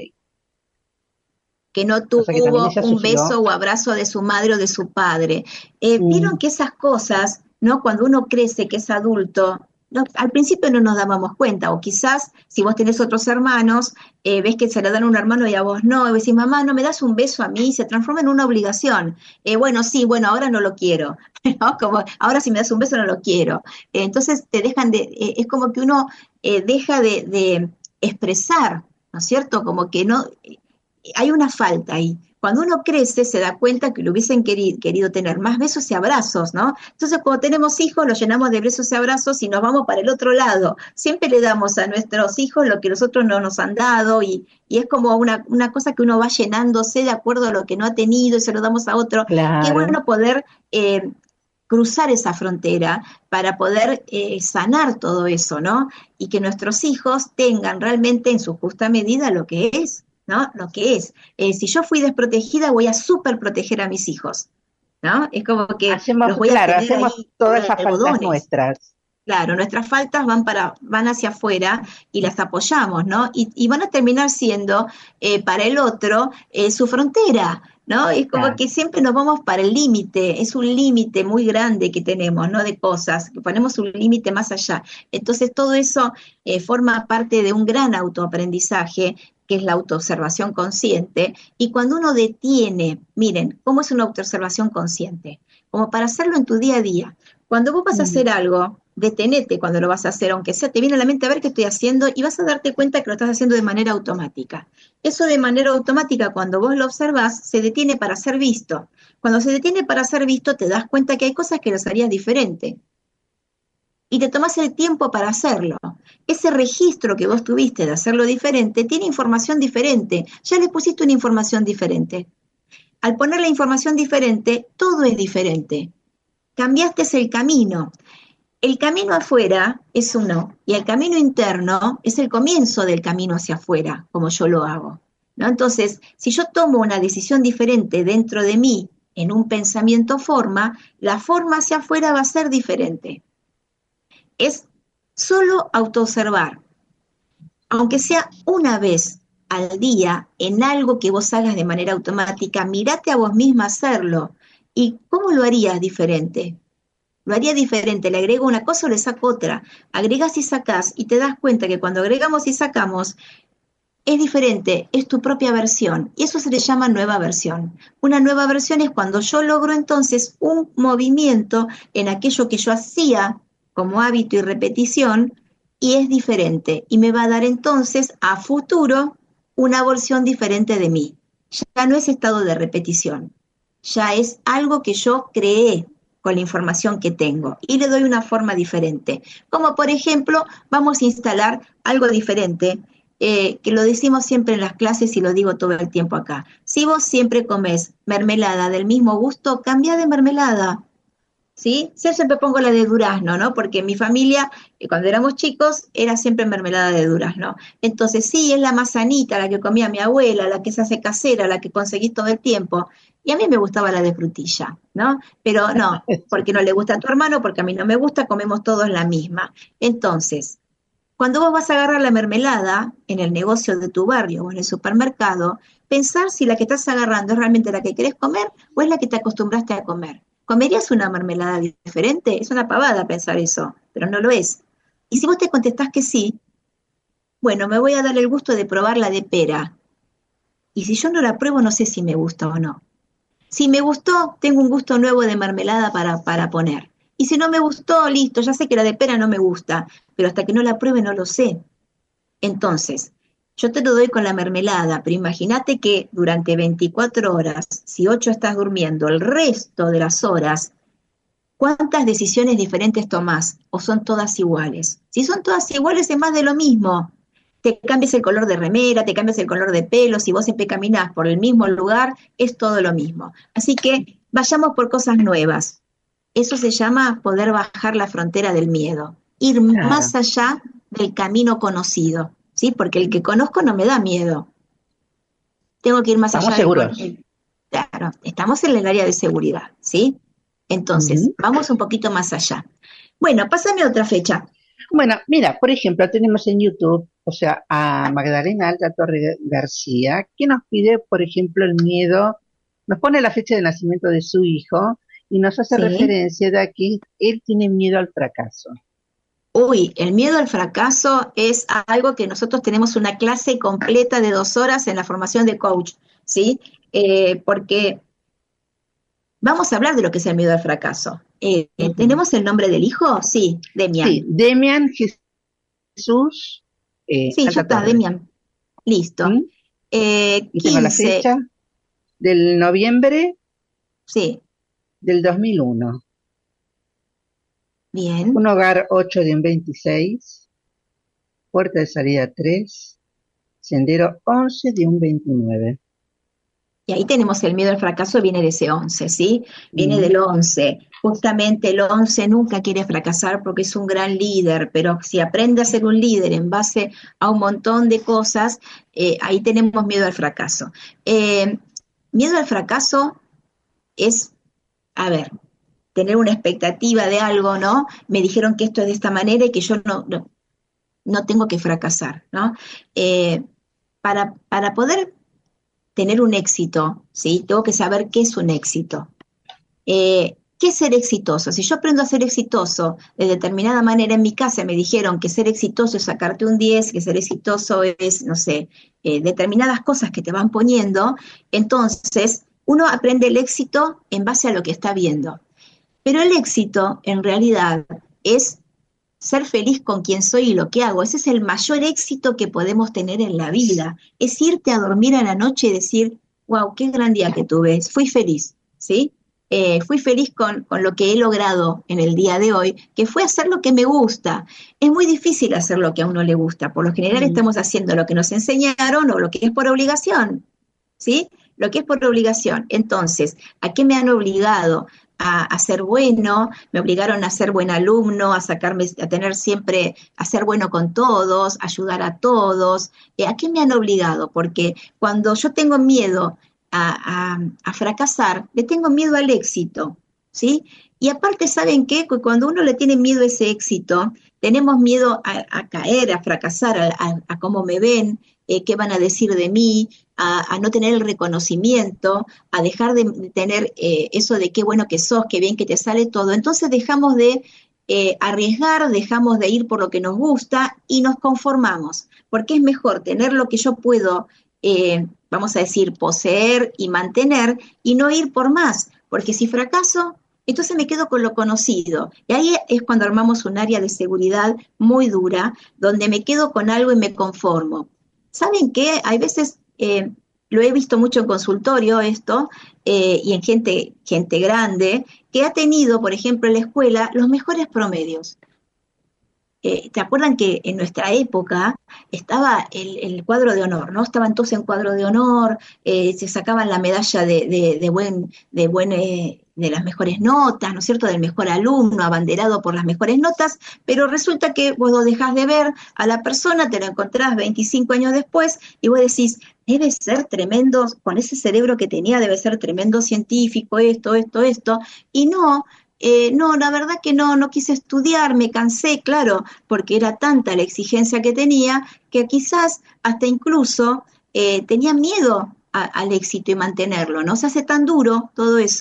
que no Pasa que también tuvo ella un sufrió. beso o abrazo de su madre o de su padre. Eh, Vieron mm, que esas cosas, ¿no? Cuando uno crece, que es adulto, no, al principio no nos dábamos cuenta, o quizás si vos tenés otros hermanos, eh, ves que se le dan a un hermano y a vos no, y decís, mamá, no me das un beso a mí, y se transforma en una obligación. Eh, bueno, sí, bueno, ahora no lo quiero, ¿no? Como, ahora si me das un beso no lo quiero. Eh, entonces te dejan de, eh, es como que uno eh, deja de, de expresar, ¿no es cierto? Como que no, hay una falta ahí. Cuando uno crece se da cuenta que lo hubiesen querido, querido tener más besos y abrazos, ¿no? Entonces cuando tenemos hijos los llenamos de besos y abrazos y nos vamos para el otro lado. Siempre le damos a nuestros hijos lo que nosotros no nos han dado y, y es como una, una cosa que uno va llenándose de acuerdo a lo que no ha tenido y se lo damos a otro. Qué claro, bueno poder eh, cruzar esa frontera para poder eh, sanar todo eso, ¿no? Y que nuestros hijos tengan realmente en su justa medida lo que es, ¿no? Lo que es. Eh, si yo fui desprotegida, voy a súper proteger a mis hijos, ¿no? Es como que hacemos, los voy a claro, tener hacemos ahí todas de esas faltas algodones. nuestras. Claro, nuestras faltas van para, van hacia afuera y las apoyamos, ¿no? Y, y van a terminar siendo eh, para el otro eh, su frontera, ¿no? Es como Claro. que siempre nos vamos para el límite, es un límite muy grande que tenemos, ¿no? De cosas, que ponemos un límite más allá. Entonces todo eso eh, forma parte de un gran autoaprendizaje que es la autoobservación consciente, y cuando uno detiene, miren, ¿cómo es una autoobservación consciente? Como para hacerlo en tu día a día. Cuando vos vas a Mm. hacer algo, detenete cuando lo vas a hacer, aunque sea, te viene a la mente a ver qué estoy haciendo y vas a darte cuenta que lo estás haciendo de manera automática. Eso de manera automática, cuando vos lo observás, se detiene para ser visto. Cuando se detiene para ser visto, te das cuenta que hay cosas que las harías diferente. Y te tomás el tiempo para hacerlo. Ese registro que vos tuviste de hacerlo diferente tiene información diferente. Ya le pusiste una información diferente. Al poner la información diferente, todo es diferente. Cambiaste el camino. El camino afuera es uno y el camino interno es el comienzo del camino hacia afuera, como yo lo hago, ¿no? Entonces, si yo tomo una decisión diferente dentro de mí en un pensamiento forma, la forma hacia afuera va a ser diferente. Es solo autoobservar, aunque sea una vez al día en algo que vos hagas de manera automática, mirate a vos misma hacerlo. ¿Y cómo lo harías diferente? Lo haría diferente, le agrego una cosa o le saco otra. Agregas y sacás y te das cuenta que cuando agregamos y sacamos es diferente, es tu propia versión. Y eso se le llama nueva versión. Una nueva versión es cuando yo logro entonces un movimiento en aquello que yo hacía como hábito y repetición y es diferente. Y me va a dar entonces a futuro una versión diferente de mí. Ya no es estado de repetición, ya es algo que yo creé con la información que tengo y le doy una forma diferente. Como por ejemplo, vamos a instalar algo diferente, eh, que lo decimos siempre en las clases y lo digo todo el tiempo acá. Si vos siempre comes mermelada del mismo gusto, cambia de mermelada. ¿Sí? Yo siempre pongo la de durazno, ¿no? Porque en mi familia, eh, cuando éramos chicos, era siempre mermelada de durazno. Entonces, sí, es la manzanita, la que comía mi abuela, la que se hace casera, la que conseguís todo el tiempo. Y a mí me gustaba la de frutilla, ¿no? Pero no, porque no le gusta a tu hermano, porque a mí no me gusta, comemos todos la misma. Entonces, cuando vos vas a agarrar la mermelada en el negocio de tu barrio o en el supermercado, pensar si la que estás agarrando es realmente la que querés comer o es la que te acostumbraste a comer. ¿Comerías una mermelada diferente? Es una pavada pensar eso, pero no lo es. Y si vos te contestás que sí, bueno, me voy a dar el gusto de probar la de pera. Y si yo no la pruebo, no sé si me gusta o no. Si me gustó, tengo un gusto nuevo de mermelada para, para poner. Y si no me gustó, listo, ya sé que la de pera no me gusta, pero hasta que no la pruebe no lo sé. Entonces, yo te lo doy con la mermelada, pero imagínate que durante veinticuatro horas, si ocho estás durmiendo, el resto de las horas, ¿cuántas decisiones diferentes tomás? ¿O son todas iguales? Si son todas iguales, es más de lo mismo. Te cambias el color de remera, te cambias el color de pelo, si vos siempre caminás por el mismo lugar, es todo lo mismo. Así que vayamos por cosas nuevas. Eso se llama poder bajar la frontera del miedo, ir Claro. más allá del camino conocido, ¿sí? Porque el que conozco no me da miedo. Tengo que ir más Estamos allá del seguros. con- Claro, estamos en el área de seguridad, ¿sí? Entonces, Ujú. vamos un poquito más allá. Bueno, pásame otra fecha. Bueno, mira, por ejemplo, tenemos en YouTube, o sea, a Magdalena Alta Torre García, que nos pide, por ejemplo, el miedo, nos pone la fecha de nacimiento de su hijo y nos hace Sí. referencia de que él tiene miedo al fracaso. Uy, el miedo al fracaso es algo que nosotros tenemos una clase completa de dos horas en la formación de coach, ¿sí? Eh, porque vamos a hablar de lo que es el miedo al fracaso. Eh, eh, Ujú. ¿tenemos el nombre del hijo? Sí, Sí, Demian. Demian Jesús eh, Sí, ya Alta está, Torre. Demian. Listo. ¿Mm? Eh, Y tengo la quince, fecha del noviembre sí, del dos mil uno. Un bien. hogar ocho de un veintiséis, puerta de salida tres, sendero once de un veintinueve. Y ahí tenemos el miedo al fracaso, viene de ese once, ¿sí? Viene Mm. del once. Justamente el once nunca quiere fracasar porque es un gran líder, pero si aprende a ser un líder en base a un montón de cosas, eh, ahí tenemos miedo al fracaso. Eh, miedo al fracaso es, a ver, tener una expectativa de algo, ¿no? Me dijeron que esto es de esta manera y que yo no, no, no tengo que fracasar, ¿no? Eh, para, para poder tener un éxito, ¿sí? Tengo que saber qué es un éxito. Eh, ¿Qué es ser exitoso? Si yo aprendo a ser exitoso de determinada manera en mi casa, me dijeron que ser exitoso es sacarte un diez, que ser exitoso es, no sé, eh, determinadas cosas que te van poniendo, entonces uno aprende el éxito en base a lo que está viendo. Pero el éxito, en realidad, es ser feliz con quien soy y lo que hago. Ese es el mayor éxito que podemos tener en la vida. Es irte a dormir a la noche y decir, wow, qué gran día que tuve, fui feliz, ¿sí? Eh, fui feliz con, con lo que he logrado en el día de hoy, que fue hacer lo que me gusta. Es muy difícil hacer lo que a uno le gusta. Por lo general Mm. estamos haciendo lo que nos enseñaron o lo que es por obligación, ¿sí? Lo que es por obligación. Entonces, ¿a qué me han obligado? A, a ser bueno, me obligaron a ser buen alumno, a sacarme, a tener siempre, a ser bueno con todos, ayudar a todos. Eh, ¿A qué me han obligado? Porque cuando yo tengo miedo a, a, a fracasar, le tengo miedo al éxito, ¿sí? Y aparte, ¿saben qué? Que cuando uno le tiene miedo a ese éxito, tenemos miedo a, a caer, a fracasar, a, a, a cómo me ven, eh, qué van a decir de mí, a, a no tener el reconocimiento, a dejar de, de tener eh, eso de qué bueno que sos, qué bien que te sale todo. Entonces dejamos de eh, arriesgar, dejamos de ir por lo que nos gusta y nos conformamos, porque es mejor tener lo que yo puedo, eh, vamos a decir, poseer y mantener y no ir por más, porque si fracaso, entonces me quedo con lo conocido. Y ahí es cuando armamos un área de seguridad muy dura, donde me quedo con algo y me conformo. ¿Saben qué? Hay veces, eh, lo he visto mucho en consultorio esto, eh, y en gente, gente grande, que ha tenido, por ejemplo, en la escuela, los mejores promedios. Eh, ¿te acuerdan que en nuestra época estaba el, el cuadro de honor, ¿no? Estaban todos en cuadro de honor, eh, se sacaban la medalla de, de, de buen, de, buen eh, de las mejores notas, ¿no es cierto?, del mejor alumno, abanderado por las mejores notas, pero resulta que vos lo dejás de ver a la persona, te lo encontrás veinticinco años después y vos decís, debe ser tremendo, con ese cerebro que tenía, debe ser tremendo científico, esto, esto, esto, y no. Eh, no, la verdad que no, no quise estudiar, me cansé, claro, porque era tanta la exigencia que tenía, que quizás hasta incluso eh, tenía miedo a, al éxito y mantenerlo, ¿no? Se hace tan duro todo eso,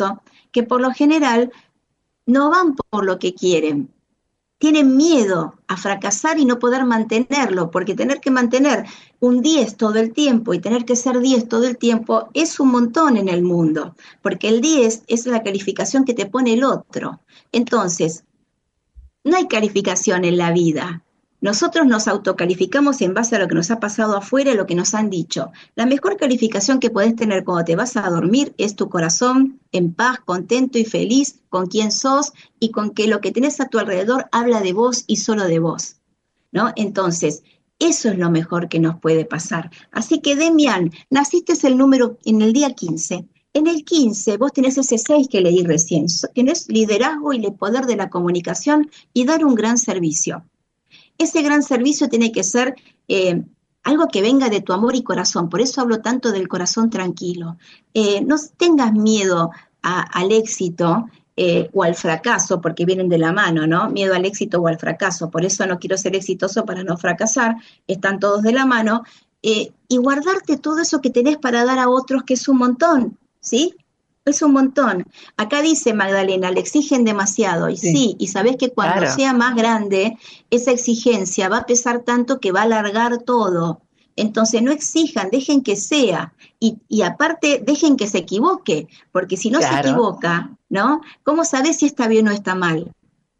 que por lo general no van por lo que quieren. Tienen miedo a fracasar y no poder mantenerlo, porque tener que mantener un diez todo el tiempo y tener que ser diez todo el tiempo es un montón en el mundo, porque el diez es la calificación que te pone el otro. Entonces, no hay calificación en la vida. Nosotros nos autocalificamos en base a lo que nos ha pasado afuera y lo que nos han dicho. La mejor calificación que podés tener cuando te vas a dormir es tu corazón en paz, contento y feliz con quién sos y con que lo que tenés a tu alrededor habla de vos y solo de vos, ¿no? Entonces, eso es lo mejor que nos puede pasar. Así que, Demian, naciste el número en el día quince. En el quince vos tenés ese seis que leí recién. Tenés liderazgo y el poder de la comunicación y dar un gran servicio. Ese gran servicio tiene que ser eh, algo que venga de tu amor y corazón. Por eso hablo tanto del corazón tranquilo. Eh, no tengas miedo a, al éxito eh, o al fracaso, porque vienen de la mano, ¿no? Miedo al éxito o al fracaso. Por eso no quiero ser exitoso para no fracasar. Están todos de la mano. Eh, y guardarte todo eso que tenés para dar a otros, que es un montón, ¿sí? Es un montón. Acá dice Magdalena, le exigen demasiado. Y sí, sí y sabés que cuando claro. sea más grande, esa exigencia va a pesar tanto que va a alargar todo. Entonces no exijan, dejen que sea. Y, y aparte, dejen que se equivoque. Porque si no claro. se equivoca, ¿no? ¿Cómo sabés si está bien o está mal?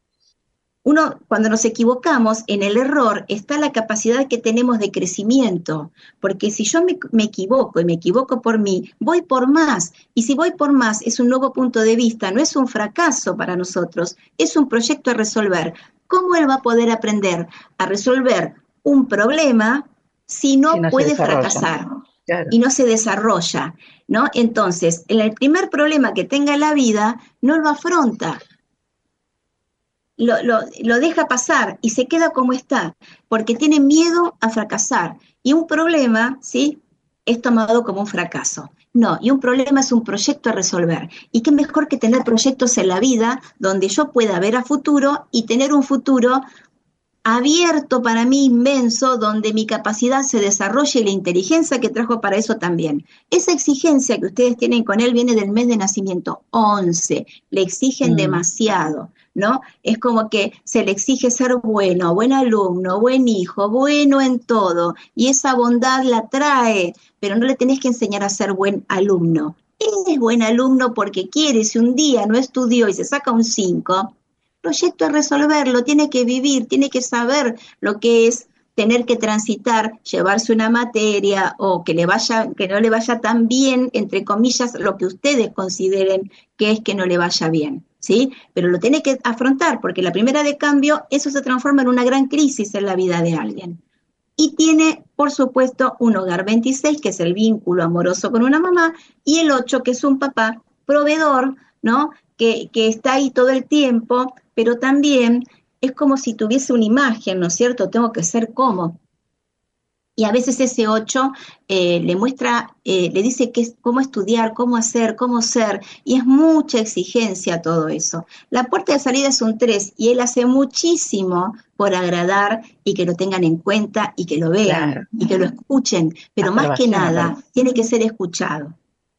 Uno, cuando nos equivocamos, en el error está la capacidad que tenemos de crecimiento, porque si yo me, me equivoco y me equivoco por mí, voy por más, y si voy por más es un nuevo punto de vista, no es un fracaso para nosotros, es un proyecto a resolver. ¿Cómo él va a poder aprender a resolver un problema si no, si no puede fracasar? Claro. Y no se desarrolla, ¿no? Entonces, en el primer problema que tenga en la vida, no lo afronta. Lo, lo, lo deja pasar y se queda como está, porque tiene miedo a fracasar. Y un problema, ¿sí?, es tomado como un fracaso. No, y un problema es un proyecto a resolver. Y qué mejor que tener proyectos en la vida donde yo pueda ver a futuro y tener un futuro abierto para mí inmenso, donde mi capacidad se desarrolle y la inteligencia que trajo para eso también. Esa exigencia que ustedes tienen con él viene del mes de nacimiento, once, le exigen mm. demasiado, ¿no? Es como que se le exige ser bueno, buen alumno, buen hijo, bueno en todo, y esa bondad la trae, pero no le tenés que enseñar a ser buen alumno. Él es buen alumno porque quiere, si un día no estudió y se saca un cinco, proyecto a resolverlo, tiene que vivir, tiene que saber lo que es tener que transitar, llevarse una materia o que le vaya, que no le vaya tan bien, entre comillas, lo que ustedes consideren que es que no le vaya bien, ¿sí? Pero lo tiene que afrontar, porque la primera de cambio, eso se transforma en una gran crisis en la vida de alguien. Y tiene, por supuesto, un hogar veintiséis, que es el vínculo amoroso con una mamá, y el ocho, que es un papá proveedor, ¿no? Que, que está ahí todo el tiempo, pero también es como si tuviese una imagen, ¿no es cierto? Tengo que ser como. Y a veces ese ocho eh, le muestra, eh, le dice que es, cómo estudiar, cómo hacer, cómo ser, y es mucha exigencia todo eso. La puerta de salida es un tres, y él hace muchísimo por agradar y que lo tengan en cuenta y que lo vean, claro, y que lo escuchen, pero más que nada, tiene que ser escuchado.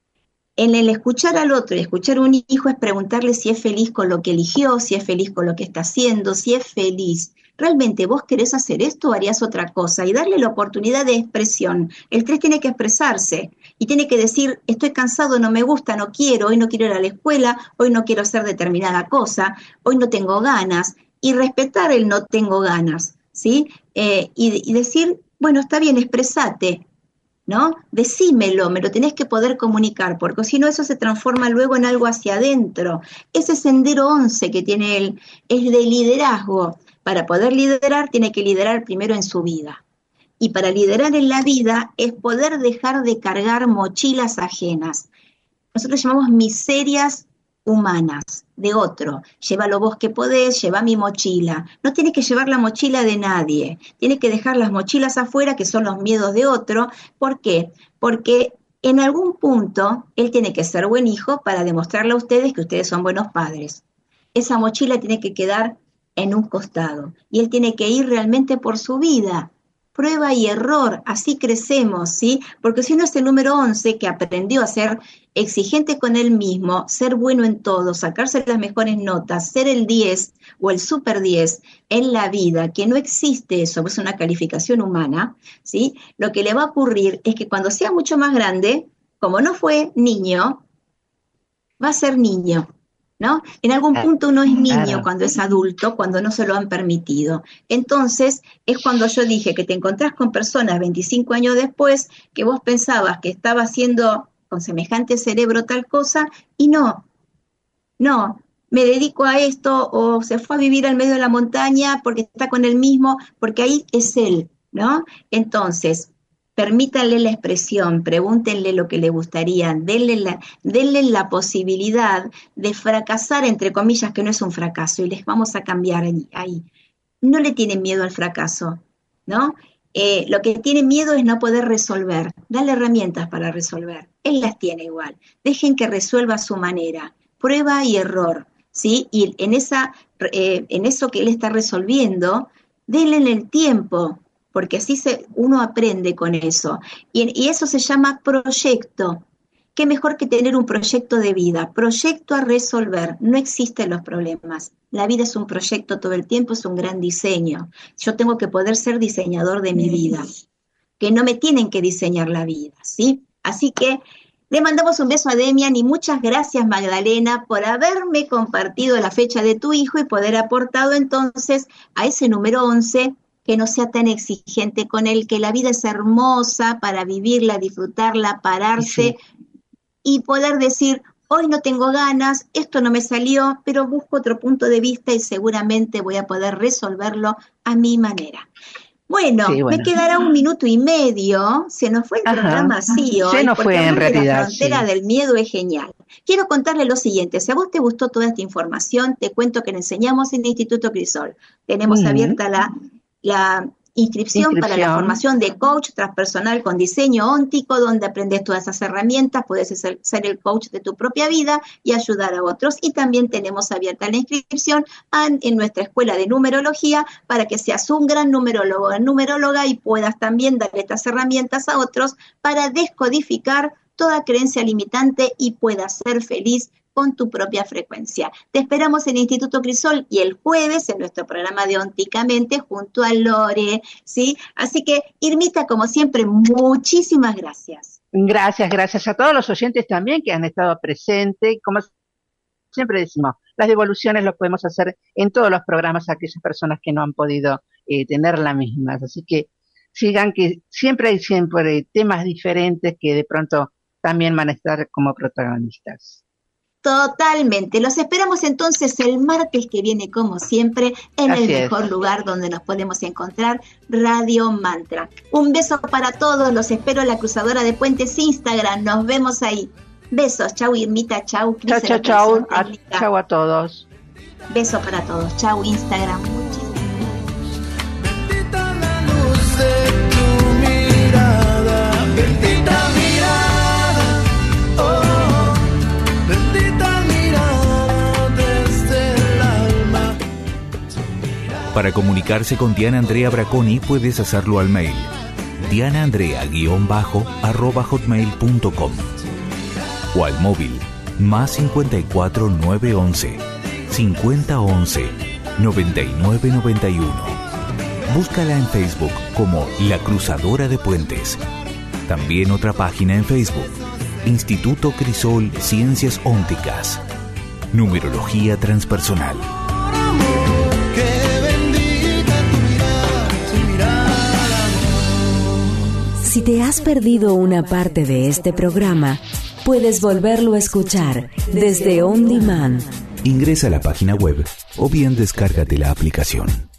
En el escuchar al otro y escuchar a un hijo es preguntarle si es feliz con lo que eligió, si es feliz con lo que está haciendo, si es feliz. ¿Realmente vos querés hacer esto o harías otra cosa? Y darle la oportunidad de expresión. El tres tiene que expresarse y tiene que decir, estoy cansado, no me gusta, no quiero, hoy no quiero ir a la escuela, hoy no quiero hacer determinada cosa, hoy no tengo ganas. Y respetar el no tengo ganas, ¿sí? Eh, y, y decir, bueno, está bien, expresate, ¿no? Decímelo, me lo tenés que poder comunicar, porque si no eso se transforma luego en algo hacia adentro. Ese sendero once que tiene él es de liderazgo. Para poder liderar, tiene que liderar primero en su vida. Y para liderar en la vida es poder dejar de cargar mochilas ajenas. Nosotros llamamos miserias humanas de otro. Llévalo vos que podés, lleva mi mochila. No tienes que llevar la mochila de nadie. Tienes que dejar las mochilas afuera, que son los miedos de otro. ¿Por qué? Porque en algún punto él tiene que ser buen hijo para demostrarle a ustedes que ustedes son buenos padres. Esa mochila tiene que quedar en un costado. Y él tiene que ir realmente por su vida. prueba y error, así crecemos, ¿sí? Porque si uno es el número once que aprendió a ser exigente con él mismo, ser bueno en todo, sacarse las mejores notas, ser el diez o el super diez en la vida, que no existe eso, es una calificación humana, ¿sí? Lo que le va a ocurrir es que cuando sea mucho más grande, como no fue niño, va a ser niño, ¿no? En algún punto uno es niño claro. Cuando es adulto, cuando no se lo han permitido. Entonces, es cuando yo dije que te encontrás con personas veinticinco años después que vos pensabas que estaba haciendo con semejante cerebro tal cosa, y no, no, me dedico a esto, o se fue a vivir al medio de la montaña porque está con él mismo, porque ahí es él, ¿no? Entonces, permítanle la expresión, pregúntenle lo que le gustaría, denle la, denle la posibilidad de fracasar, entre comillas, que no es un fracaso, y les vamos a cambiar ahí. ahí. No le tienen miedo al fracaso, ¿no? Eh, lo que tiene miedo es no poder resolver. Dale herramientas para resolver. Él las tiene igual. Dejen que resuelva a su manera. Prueba y error, ¿sí? Y en, esa, eh, en eso que él está resolviendo, denle el tiempo, porque así se, uno aprende con eso. Y, y eso se llama proyecto. ¿Qué mejor que tener un proyecto de vida? Proyecto a resolver. No existen los problemas. La vida es un proyecto todo el tiempo, es un gran diseño. Yo tengo que poder ser diseñador de mi vida, que no me tienen que diseñar la vida, ¿sí? Así que le mandamos un beso a Demian y muchas gracias, Magdalena, por haberme compartido la fecha de tu hijo y poder aportado entonces a ese número once, que no sea tan exigente con él, que la vida es hermosa para vivirla, disfrutarla, pararse, sí, y poder decir, hoy no tengo ganas, esto no me salió, pero busco otro punto de vista y seguramente voy a poder resolverlo a mi manera. Bueno, sí, bueno. me quedará un minuto y medio, se nos fue el Ajá. programa así hoy, se nos fue en realidad. La frontera sí. del miedo es genial. Quiero contarle lo siguiente, si a vos te gustó toda esta información, te cuento que le enseñamos en el Instituto Crisol. Tenemos uh-huh. abierta la, la inscripción, inscripción para la formación de coach transpersonal con diseño óntico, donde aprendes todas esas herramientas, puedes ser, ser el coach de tu propia vida y ayudar a otros. Y también tenemos abierta la inscripción en, en nuestra escuela de numerología para que seas un gran numerólogo o numeróloga y puedas también dar estas herramientas a otros para descodificar toda creencia limitante y puedas ser feliz con tu propia frecuencia. Te esperamos en el Instituto Crisol y el jueves en nuestro programa de Ónticamente junto a Lore, ¿sí? Así que, Irmita, como siempre, muchísimas gracias. Gracias, gracias a todos los oyentes también que han estado presentes. Como siempre decimos, las devoluciones lo podemos hacer en todos los programas a aquellas personas que no han podido eh, tener las mismas. Así que sigan, que siempre hay siempre temas diferentes que de pronto también van a estar como protagonistas. Totalmente. Los esperamos entonces el martes que viene, como siempre, en Así el mejor es. lugar donde nos podemos encontrar, Radio Mantra. Un beso para todos, los espero en la Cruzadora de Puentes Instagram, nos vemos ahí. Besos, chau Irmita, chau Cris. Chau, chau, chau, a, chau a todos. Besos para todos, chau Instagram. Bendita la luz de tu mirada, bendita mirada, oh, bendita mirada desde el alma. Para comunicarse con Diana Andrea Braconi puedes hacerlo al mail dianaandrea guión bajo arroba hotmail punto com o al móvil más cincuenta y cuatro nueve once cincuenta once noventa y nueve noventa y uno. Búscala en Facebook como La Cruzadora de Puentes. También otra página en Facebook, Instituto Crisol Ciencias Ónticas. Numerología transpersonal. Si te has perdido una parte de este programa, puedes volverlo a escuchar desde On Demand. Ingresa a la página web o bien descárgate la aplicación.